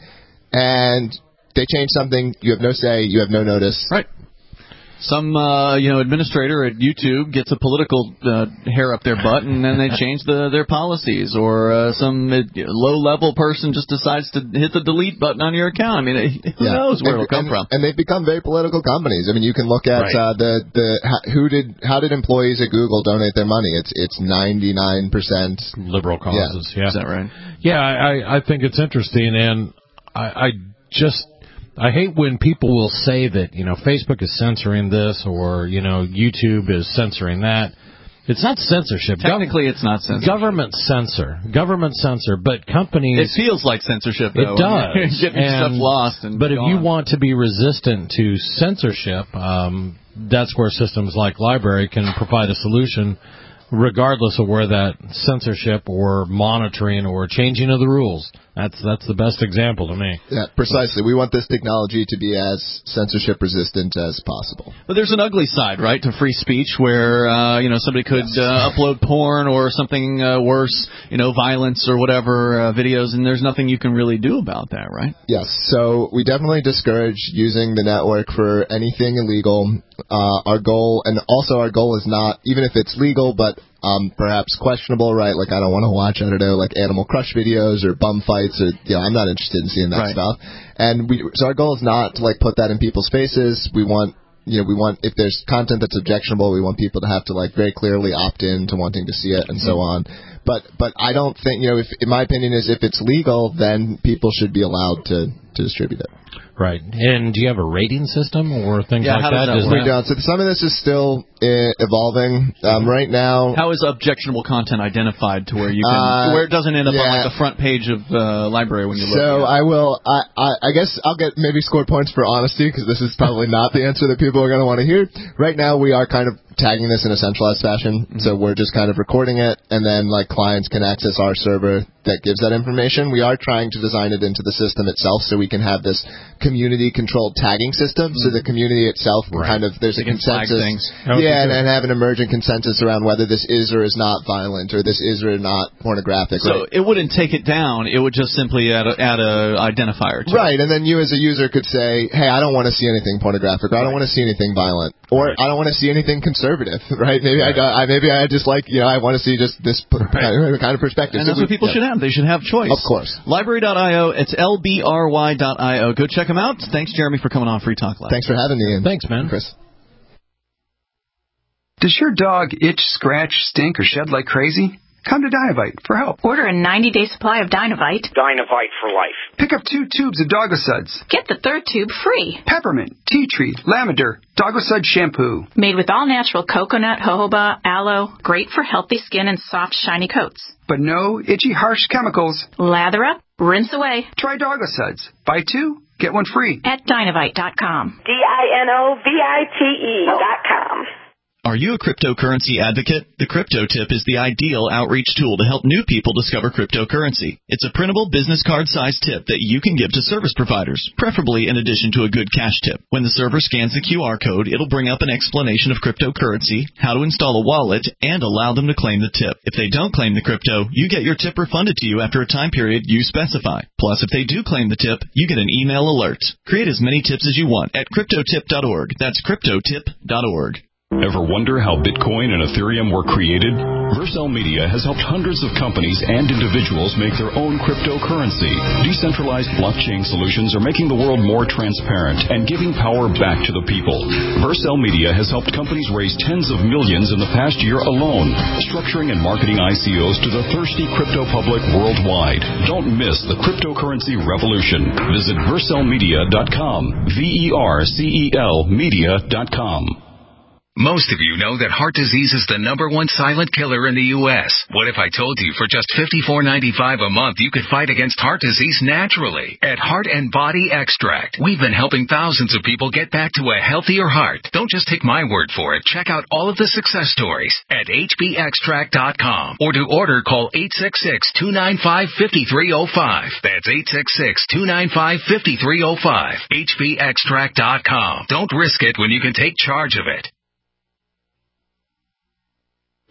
and they change something, you have no say, you have no notice.
Right. Some, uh, you know, administrator at YouTube gets a political uh, hair up their butt, and then they change the, their policies. Or uh, some uh, low-level person just decides to hit the delete button on your account. I mean, who
yeah.
knows where
and,
it'll come
and,
from?
And they've become very political companies. I mean, you can look at
right.
uh, the the who did how did employees at Google donate their money? It's it's ninety-nine percent
liberal causes. Yeah.
yeah, is that right?
Yeah, I I think it's interesting, and I, I just. I hate when people will say that, you know, Facebook is censoring this or, you know, YouTube is censoring that. It's not censorship.
Technically,
Gov-
it's not censorship.
Government censor. Government censor. But companies...
It feels like censorship, though.
It does.
Getting
and,
stuff lost. And
but
gone.
if you want to be resistant to censorship, um, that's where systems like Library can provide a solution regardless of where that censorship or monitoring or changing of the rules. That's that's the best example to me.
Yeah, precisely. We want this technology to be as censorship resistant as possible.
But there's an ugly side, right, to free speech where, uh, you know, somebody could yes. uh, upload porn or something uh, worse, you know, violence or whatever, uh, videos, and there's nothing you can really do about that, right?
Yes. So we definitely discourage using the network for anything illegal. Uh, our goal, and also our goal is not, even if it's legal, but um, perhaps questionable, right? Like, I don't want to watch, I don't know, like Animal Crush videos or bum fights, or, you know, I'm not interested in seeing that right. stuff. And we, so our goal is not to, like, put that in people's faces. We want, you know, we want, if there's content that's objectionable, we want people to have to, like, very clearly opt in to wanting to see it and so on. But, but I don't think, you know, if, in my opinion is if it's legal, then people should be allowed to, to distribute it.
Right. And do you have a rating system or things
yeah,
like
how
that?
Does that
we don't. So some of this is still uh, evolving. Um, right now,
how is objectionable content identified to where you can,
uh,
where it doesn't end up
yeah.
on like the front page of the uh, library when you look?
So I will. I, I I guess I'll get maybe score points for honesty because this is probably not the answer that people are going to want to hear. Right now, we are kind of tagging this in a centralized fashion. Mm-hmm. So we're just kind of recording it, and then like clients can access our server that gives that information. We are trying to design it into the system itself so we can have this community-controlled tagging system. Mm-hmm. So the community itself can
right.
kind of, there's
they
a consensus.
Oh,
yeah, and, and have an emergent consensus around whether this is or is not violent or this is or not pornographic.
So
right?
it wouldn't take it down. It would just simply add a, add a identifier to
right,
it.
And then you as a user could say, hey, I don't want to see anything pornographic, or I don't want to see anything violent, or right. I don't want to see anything conservative, right? Maybe right. I, I maybe I just like, you know, I want to see just this right. kind of perspective.
And
so
that's
we,
what people
yeah.
should have. They should have choice.
Of course.
Library dot io. It's L B R Y dot io. Go check them out. Thanks, Jeremy, for coming on Free Talk Live.
Thanks for having me. In.
Thanks, man.
Chris.
Does your dog itch, scratch, stink, or shed like crazy? Come to Dinovite for help.
Order a ninety-day supply of Dinovite.
Dinovite for life.
Pick up two tubes of Doggosuds.
Get the third tube free.
Peppermint, tea tree, lavender, Doggosud shampoo.
Made with all-natural coconut, jojoba, aloe. Great for healthy skin and soft, shiny coats.
But no itchy, harsh chemicals.
Lather up, rinse away.
Try Doggosuds. Buy two, get one free.
At Dinovite dot com.
D I N O V I T E dot com.
Are you a cryptocurrency advocate? The Crypto Tip is the ideal outreach tool to help new people discover cryptocurrency. It's a printable business card-sized tip that you can give to service providers, preferably in addition to a good cash tip. When the server scans the Q R code, it'll bring up an explanation of cryptocurrency, how to install a wallet, and allow them to claim the tip. If they don't claim the crypto, you get your tip refunded to you after a time period you specify. Plus, if they do claim the tip, you get an email alert. Create as many tips as you want at crypto tip dot org. That's crypto tip dot org.
Ever wonder how Bitcoin and Ethereum were created? Vercel Media has helped hundreds of companies and individuals make their own cryptocurrency. Decentralized blockchain solutions are making the world more transparent and giving power back to the people. Vercel Media has helped companies raise tens of millions in the past year alone, structuring and marketing I C Os to the thirsty crypto public worldwide. Don't miss the cryptocurrency revolution. Visit vercel media dot com. V E R C E L media dot com.
Most of you know that heart disease is the number one silent killer in the U S What if I told you for just fifty-four ninety-five a month you could fight against heart disease naturally? At Heart and Body Extract, we've been helping thousands of people get back to a healthier heart. Don't just take my word for it. Check out all of the success stories at H B extract dot com. Or to order, call eight six six, two nine five, five three zero five. That's eight six six, two nine five, five three zero five. H B extract dot com. Don't risk it when you can take charge of it.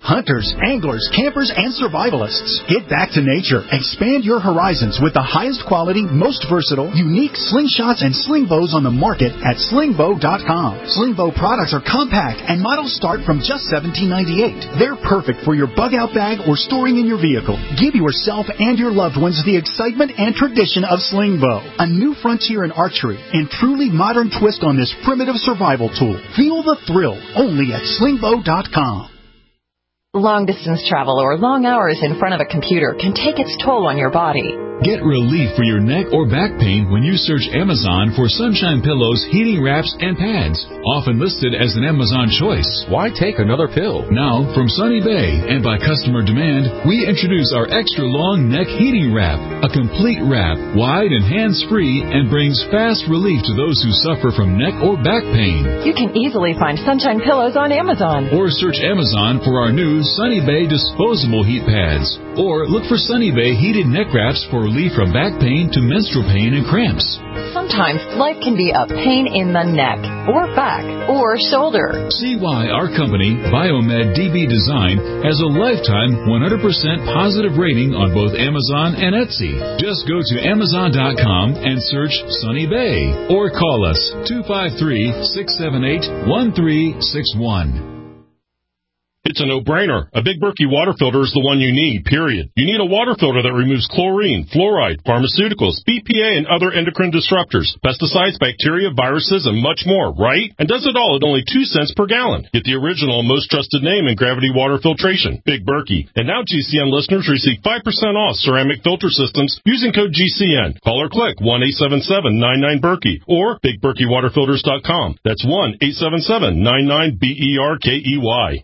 Hunters, anglers, campers, and survivalists. Get back to nature. Expand your horizons with the highest quality, most versatile, unique slingshots and sling bows on the market at sling bow dot com. Sling bow products are compact and models start from just seventeen ninety-eight. They're perfect for your bug-out bag or storing in your vehicle. Give yourself and your loved ones the excitement and tradition of sling bow. A new frontier in archery and truly modern twist on this primitive survival tool. Feel the thrill only at sling bow dot com.
Long-distance travel or long hours in front of a computer can take its toll on your body.
Get relief for your neck or back pain when you search Amazon for Sunshine Pillows, heating wraps, and pads, often listed as an Amazon choice. Why take another pill? Now, from Sunny Bay and by customer demand, we introduce our extra long neck heating wrap, a complete wrap, wide and hands-free, and brings fast relief to those who suffer from neck or back pain.
You can easily find Sunshine Pillows on Amazon.
Or search Amazon for our new Sunny Bay disposable heat pads. Or look for Sunny Bay heated neck wraps for relief from back pain to menstrual pain and cramps.
Sometimes life can be a pain in the neck, or back, or shoulder.
See why our company, Biomed D B Design, has a lifetime one hundred percent positive rating on both Amazon and Etsy. Just go to amazon dot com and search Sunny Bay, or call us two five three, six seven eight, one three six one.
It's a no-brainer. A Big Berkey water filter is the one you need, period. You need a water filter that removes chlorine, fluoride, pharmaceuticals, B P A, and other endocrine disruptors, pesticides, bacteria, viruses, and much more, right? And does it all at only two cents per gallon. Get the original and most trusted name in gravity water filtration, Big Berkey. And now G C N listeners receive five percent off ceramic filter systems using code G C N. Call or click one eight seven seven, nine nine, Berkey or big berkey water filters dot com. That's one eight seven seven, nine nine, B E R K E Y.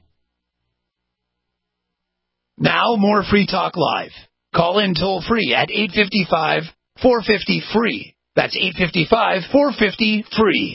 Now more Free Talk Live. Call in toll free at eight five five, four five zero, free. That's eight five five, four five zero, free.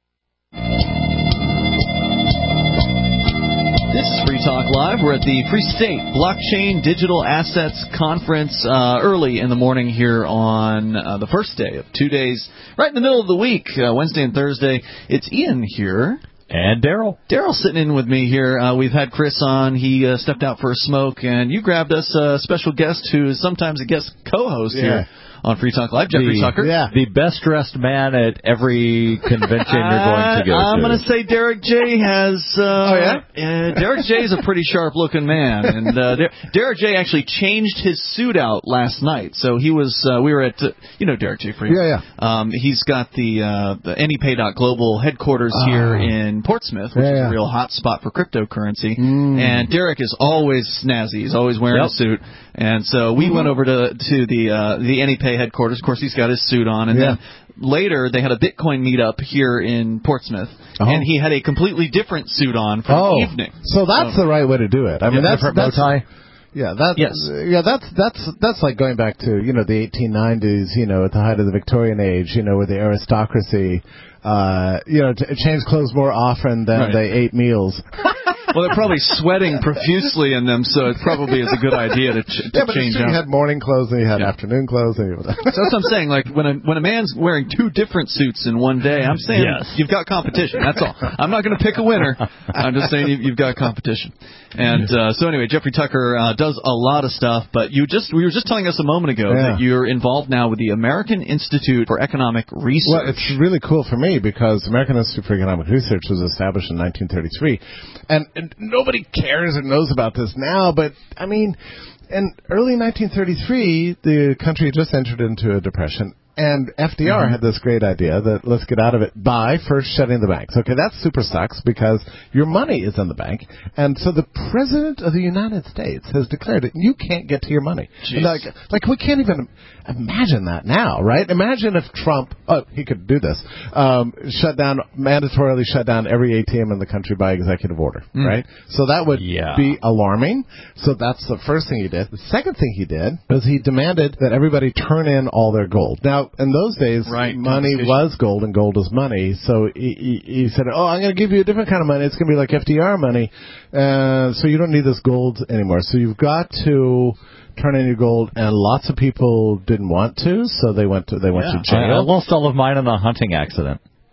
This is Free Talk Live. We're at the Free State Blockchain Digital Assets Conference uh, early in the morning here on uh, the first day of two days, right in the middle of the week, uh, Wednesday and Thursday. It's Ian here.
And Daryl.
Daryl's sitting in with me here. Uh, we've had Chris on. He uh, stepped out for a smoke, and you grabbed us a special guest who is sometimes a guest co-host yeah. here on Free Talk Live, Jeffrey
the,
Tucker.
Yeah. The best-dressed man at every convention you're going to go
uh, I'm
to.
going to say Derek J. has... Uh, oh, yeah? Uh, Derek J. is a pretty sharp-looking man. And uh, Der- Derek J. actually changed his suit out last night. So he was... Uh, we were at... Uh, you know Derek J. Freeman.
Yeah, yeah.
Um, he's got the, uh, the AnyPay dot global headquarters uh, here in Portsmouth, which
yeah,
is a
yeah.
real hot spot for cryptocurrency.
Mm.
And Derek is always snazzy. He's always wearing
yep.
a suit. And so we mm-hmm. went over to to the uh, the AnyPay headquarters. Of course, he's got his suit on. And
yeah.
then later, they had a Bitcoin meetup here in Portsmouth. Oh. And he had a completely different suit on for
oh.
the evening.
So that's so, the right way to do it. I mean, that's...
Different
that's
bow tie?
Yeah, that's
yes.
yeah, that's that's that's like going back to, you know, the eighteen nineties, you know, at the height of the Victorian age, you know, where the aristocracy, uh, you know, t- changed clothes more often than
right.
they ate meals.
Well, they're probably sweating profusely in them, so it probably is a good idea to, ch- to
yeah, but
change
sure
out.
You had morning clothes and you had
yeah.
afternoon clothes. And you...
so that's what I'm saying. Like when a when a man's wearing two different suits in one day, I'm saying
yes.
you've got competition. That's all. I'm not going to pick a winner. I'm just saying you've, you've got competition. And uh, so anyway, Jeffrey Tucker uh, does a lot of stuff. But you just we were just telling us a moment ago
yeah.
that you're involved now with the American Institute for Economic Research.
Well, it's really cool for me because the American Institute for Economic Research was established in nineteen thirty-three, and, and nobody cares or knows about this now, but I mean, in early nineteen thirty-three, the country had just entered into a depression, and F D R mm-hmm. had this great idea that let's get out of it by first shutting the banks. Okay, that super sucks because your money is in the bank, and so the President of the United States has declared it. You can't get to your money. Like, like we can't even imagine that now, right? Imagine if Trump, oh, he could do this, um, shut down, mandatorily shut down every A T M in the country by executive order, mm. right? So that would
yeah.
be alarming. So that's the first thing he did. The second thing he did was he demanded that everybody turn in all their gold. Now, in those days,
right.
money was gold and gold was money. So he, he, he said, oh, I'm going to give you a different kind of money. It's going to be like F D R money. Uh, so you don't need this gold anymore. So you've got to turn in your gold, and lots of people didn't want to, so they went to they went
yeah.
to jail.
I lost all of mine in a hunting accident.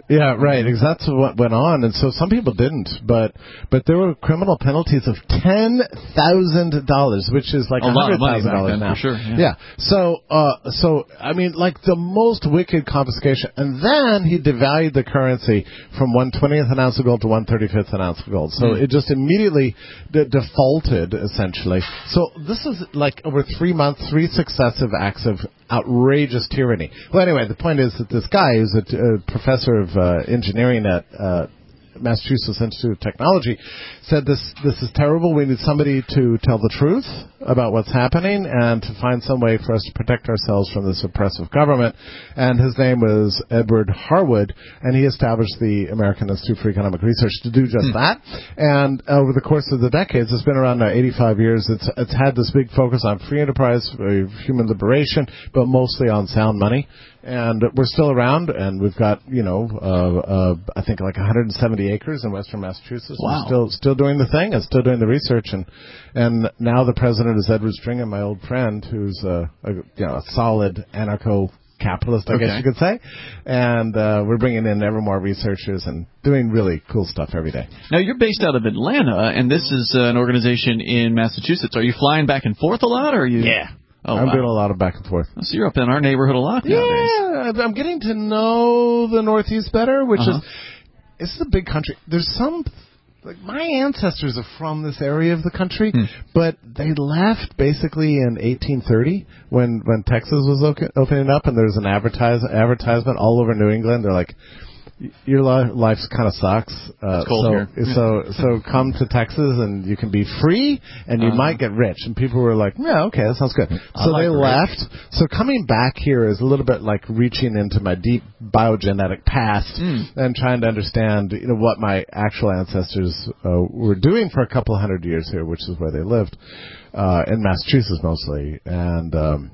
Yeah, right. That's what went on, and so some people didn't, but but there were criminal penalties of ten thousand dollars, which is like
a lot of
hundred
money
thousand
back
dollars
then,
now.
for sure. Yeah.
Yeah. So, uh, so I mean, like the most wicked confiscation, and then he devalued the currency from one twentieth an ounce of gold to one thirty-fifth an ounce of gold. So
Mm.
it just immediately de- defaulted, essentially. So this is like over three months, three successive acts of outrageous tyranny. Well, anyway, the point is that this guy who's a, t- a professor of uh, engineering at uh, Massachusetts Institute of Technology said this this is terrible. We need somebody to tell the truth about what's happening and to find some way for us to protect ourselves from this oppressive government. And his name was Edward Harwood, and he established the American Institute for Economic Research to do just that. And over the course of the decades, it's been around now eighty-five years. It's it's had this big focus on free enterprise, uh, human liberation, but mostly on sound money. And we're still around, and we've got, you know, uh, uh, I think like one hundred seventy acres in western Massachusetts.
Wow.
We're still still doing the thing and still doing the research. And and now the president is Edward Stringham, my old friend, who's a, a you know a solid anarcho-capitalist, I
Okay.
guess you could say. And uh, we're bringing in ever more researchers and doing really cool stuff every day.
Now, you're based out of Atlanta, and this is uh, an organization in Massachusetts. Are you flying back and forth a lot, or are you?
Yeah.
Oh,
I'm
wow.
doing a lot of back and forth.
So you're up in our neighborhood a lot nowadays.
Yeah, I'm getting to know the Northeast better, which
Uh-huh.
is it's a big country. There's some like my ancestors are from this area of the country,
Hmm.
but they left basically in eighteen thirty when when Texas was o- opening up, and there was an advertise advertisement all over New England. They're like, your li- life kind of sucks. Uh,
It's cold
so,
here.
so, so come to Texas and you can be free and you
Uh-huh.
might get rich. And people were like, yeah, okay, that sounds good.
I
So
like
they
rich.
left. So coming back here is a little bit like reaching into my deep biogenetic past
Mm.
and trying to understand, you know, what my actual ancestors uh, were doing for a couple of hundred years here, which is where they lived, uh, in Massachusetts mostly. And, um,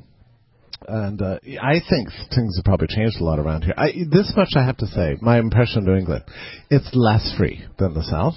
And uh, I think things have probably changed a lot around here. I, this much I have to say, my impression of New England, it's less free than the South.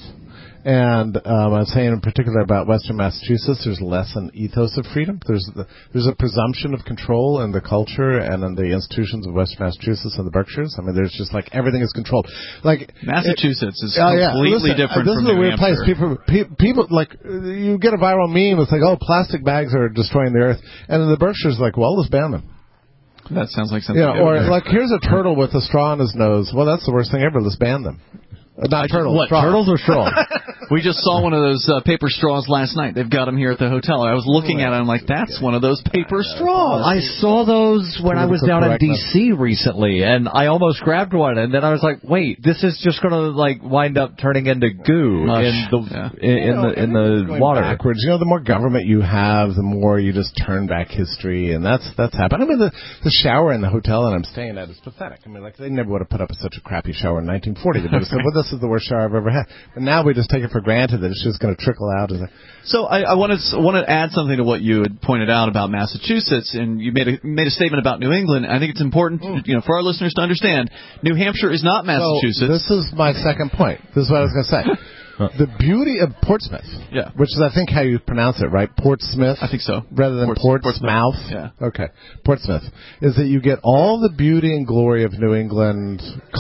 And um, I'm saying in particular about Western Massachusetts, there's less an ethos of freedom. There's the, there's a presumption of control in the culture and in the institutions of Western Massachusetts and the Berkshires. I mean, there's just like everything is controlled. Like
Massachusetts is
Oh, yeah.
completely
Listen,
different
this
from
is a
New
weird place.
Hampshire.
People, pe- people like uh, you get a viral meme. It's like, oh, plastic bags are destroying the earth, and in the Berkshires, like, well, let's ban them.
That sounds like something.
Yeah, or like here's a turtle with a straw in his nose. Well, that's the worst thing ever. Let's ban them. Uh, not turtles.
What,
straws.
turtles or straws? We just saw one of those uh, paper straws last night. They've got them here at the hotel. I was looking at it. I'm like, that's one of those paper straws.
I saw those when I was down in D C recently, and I almost grabbed one, and then I was like, "Wait, this is just going to like wind up turning into goo
Mush.
in the
Yeah.
in, in
You know,
the in
everything's
the
going
water."
backwards. You know, the more government you have, the more you just turn back history, and that's that's happened. I mean, the the shower in the hotel that I'm staying at is pathetic. I mean, like they never would have put up such a crappy shower in nineteen forty. They would have said, "Well, this is the worst shower I've ever had." But now we just take it for granted that it's just going to trickle out. As a,
So I, I want to want to add something to what you had pointed out about Massachusetts, and you made a made a statement about New England. I think it's important, you know, for our listeners to understand New Hampshire is not Massachusetts.
So this is my second point. This is what I was going to say. The beauty of Portsmouth,
Yeah.
which is I think how you pronounce it, right? Portsmouth.
I think so.
Rather than
Ports-
Portsmouth.
Yeah.
Okay. Portsmouth is that you get all the beauty and glory of New England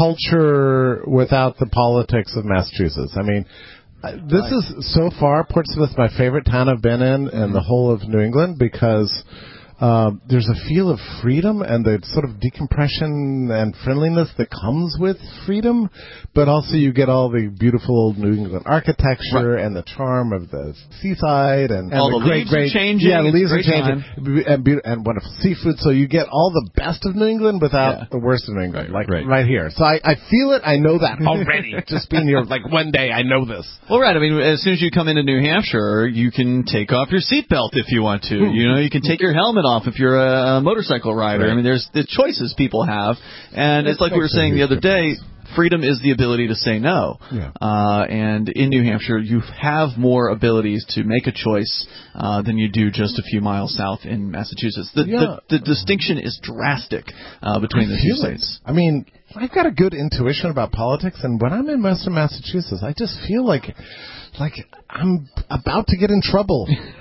culture without the politics of Massachusetts. I mean, uh, this is so far Portsmouth my favorite town I've been in in the whole of New England because uh, there's a feel of freedom and the sort of decompression and friendliness that comes with freedom, but also you get all the beautiful old New England architecture and the charm of the seaside and,
All
and
the
great,
leaves are
great,
changing.
yeah, the
It's
leaves
a
are
great
changing and, be- and wonderful seafood. So you get all the best of New England without
Yeah.
the worst of New England, like
right.
right here. So I, I feel it. I know that already. Just being here, like one day, I know this.
Well, right. I mean, as soon as you come into New Hampshire, you can take off your seatbelt if you want to. You know, you can take your helmet off if you're a, a motorcycle rider.
Right.
I mean, there's the choices people have, and it's like we were saying the other day. Freedom is the ability to say no.
Yeah.
Uh, and in New Hampshire, you have more abilities to make a choice uh, than you do just a few miles south in Massachusetts. The,
Yeah.
the, the distinction is drastic uh, between the two
feel it.
states.
I mean, I've got a good intuition about politics, and when I'm in Western Massachusetts, I just feel like, like I'm about to get in trouble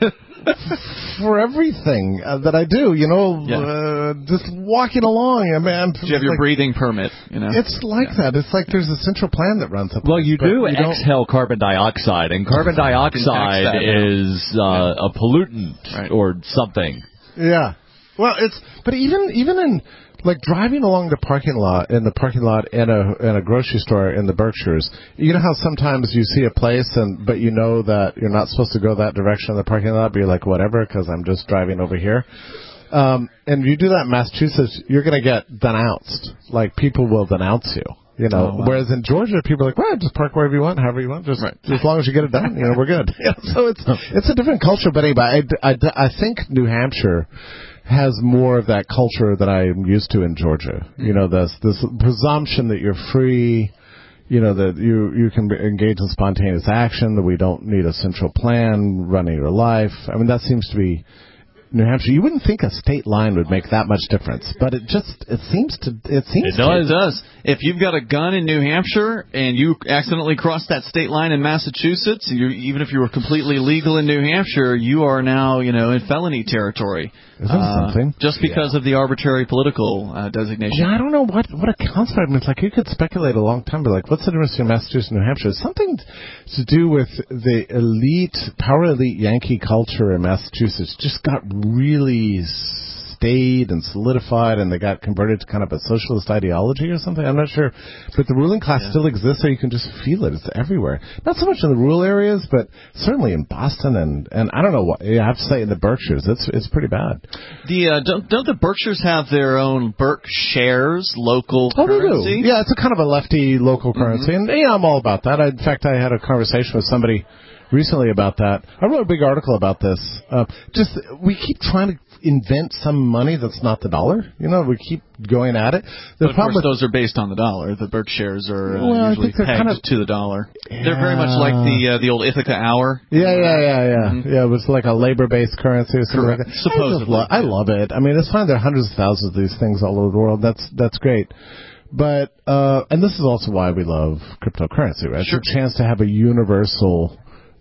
for everything uh, that I do. You know, yeah. uh, just walking along. I mean, I'm,
do you have your like, breathing permit? You know,
it's like yeah. that. It's like there's a central plan that runs up.
Well, you do you exhale carbon dioxide, and carbon dioxide that, is uh, yeah. a pollutant right. or something.
Yeah. Well, it's but even even in. Like driving along the parking lot, in the parking lot in a in a grocery store in the Berkshires, you know how sometimes you see a place and but you know that you're not supposed to go that direction in the parking lot, but you're like whatever because I'm just driving over here. Um, and if you do that in Massachusetts, you're going to get denounced. Like people will denounce you. You know, oh, wow. Whereas in Georgia, people are like, well, just park wherever you want, however you want, just right. as long as you get it done, you know, we're good. Yeah, so it's it's a different culture, but anyway, I, I, I think New Hampshire has more of that culture that I'm used to in Georgia. Mm-hmm. You know, this this presumption that you're free, you know, that you you can engage in spontaneous action, that we don't need a central plan running your life. I mean, that seems to be New Hampshire. You wouldn't think a state line would make that much difference, but it just it seems to it seems
it does. To. It does. If you've got a gun in New Hampshire and you accidentally cross that state line in Massachusetts, you, even if you were completely legal in New Hampshire, you are now you know in felony territory.
Isn't uh, something?
Just because yeah. of the arbitrary political uh, designation.
Yeah, I don't know what what accounts for it. I mean, it's like you could speculate a long time, but like, what's the difference between Massachusetts and New Hampshire? It's something to do with the elite, power elite Yankee culture in Massachusetts just got really stayed and solidified, and they got converted to kind of a socialist ideology or something. I'm not sure, but the ruling class yeah. still exists, so you can just feel it. It's everywhere. Not so much in the rural areas, but certainly in Boston and and I don't know what I have to say in the Berkshires. It's it's pretty bad.
The uh, don't don't the Berkshires have their own Berkshires local
oh,
currency?
They do. Yeah, it's a kind of a lefty local currency, mm-hmm. and yeah, I'm all about that. I, in fact, I had a conversation with somebody recently about that. I wrote a big article about this. Uh, just we keep trying to invent some money that's not the dollar. You know, we keep going at it. The
but of course, those are based on the dollar. The Berkshires are uh,
well,
usually pegged kind of, to the dollar.
Yeah.
They're very much like the uh, the old Ithaca hour.
Yeah, yeah, yeah, yeah. Mm-hmm. Yeah, it was like a labor-based currency or something
Correct.
like that.
Supposedly.
I, lo- I love it. I mean, it's fine. There are hundreds of thousands of these things all over the world. That's that's great. But, uh, and this is also why we love cryptocurrency, right?
Sure.
It's a chance to have a universal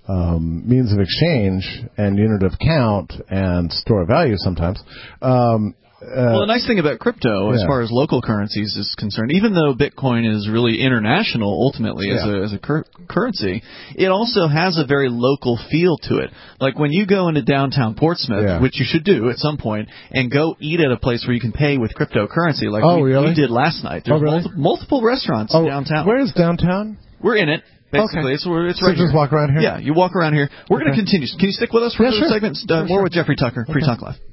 Um, means of exchange and unit of count and store of value sometimes. Um, uh,
well, the nice thing about crypto,
yeah.
as far as local currencies is concerned, even though Bitcoin is really international ultimately as
yeah.
a, as a cur- currency, it also has a very local feel to it. Like when you go into downtown Portsmouth,
yeah.
which you should do at some point, and go eat at a place where you can pay with cryptocurrency, like
oh,
we,
really?
we did last night. There's
oh, really?
multi- multiple restaurants
oh,
downtown.
Where is downtown?
We're in it. Basically,
okay.
it's, it's
so
right
just
here.
walk around here?
Yeah, you walk around here. We're okay. going to continue. Can you stick with us for
yeah,
another
sure.
segment? Uh,
sure,
more
sure.
with Jeffrey Tucker, Free
okay.
Talk Live.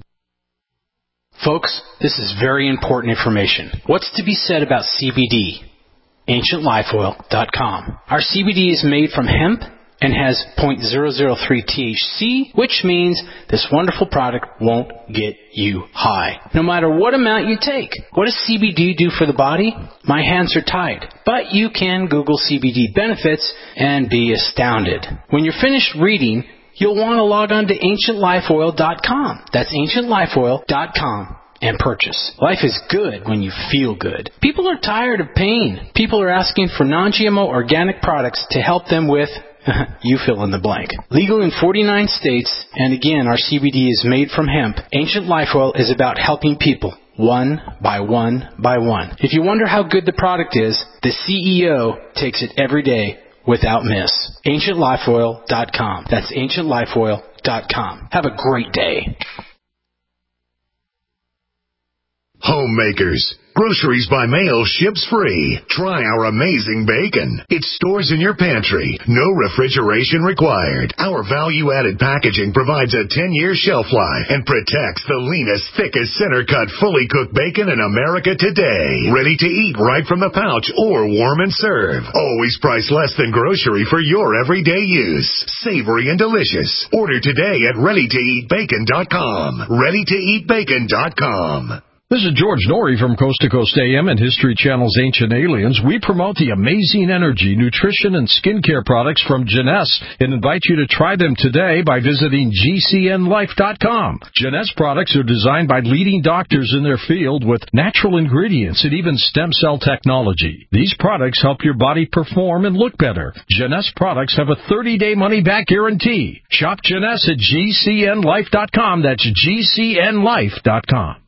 Folks, this is very important information. What's to be said about C B D? ancient life oil dot com. Our C B D is made from hemp and has zero point zero zero three T H C, which means this wonderful product won't get you high, no matter what amount you take. What does C B D do for the body? My hands are tied. But you can Google C B D benefits and be astounded. When you're finished reading, you'll want to log on to ancient life oil dot com. That's ancient life oil dot com. And purchase. Life is good when you feel good. People are tired of pain. People are asking for non-G M O organic products to help them with you fill in the blank. Legal in forty-nine states, and again, our C B D is made from hemp. Ancient Life Oil is about helping people, one by one by one. If you wonder how good the product is, the C E O takes it every day without miss. ancient life oil dot com. That's ancient life oil dot com. Have a great day.
Homemakers. Groceries by mail ships free. Try our amazing bacon. It stores in your pantry. No refrigeration required. Our value-added packaging provides a ten-year shelf life and protects the leanest, thickest, center-cut, fully cooked bacon in America today. Ready to eat right from the pouch or warm and serve. Always priced less than grocery for your everyday use. Savory and delicious. Order today at ready to eat bacon dot com. ready to eat bacon dot com.
This is George Norrie from Coast to Coast A M and History Channel's Ancient Aliens. We promote the amazing energy, nutrition, and skincare products from Jeunesse and invite you to try them today by visiting G C N life dot com. Jeunesse products are designed by leading doctors in their field with natural ingredients and even stem cell technology. These products help your body perform and look better. Jeunesse products have a thirty-day money-back guarantee. Shop Jeunesse at G C N life dot com. That's G C N life dot com.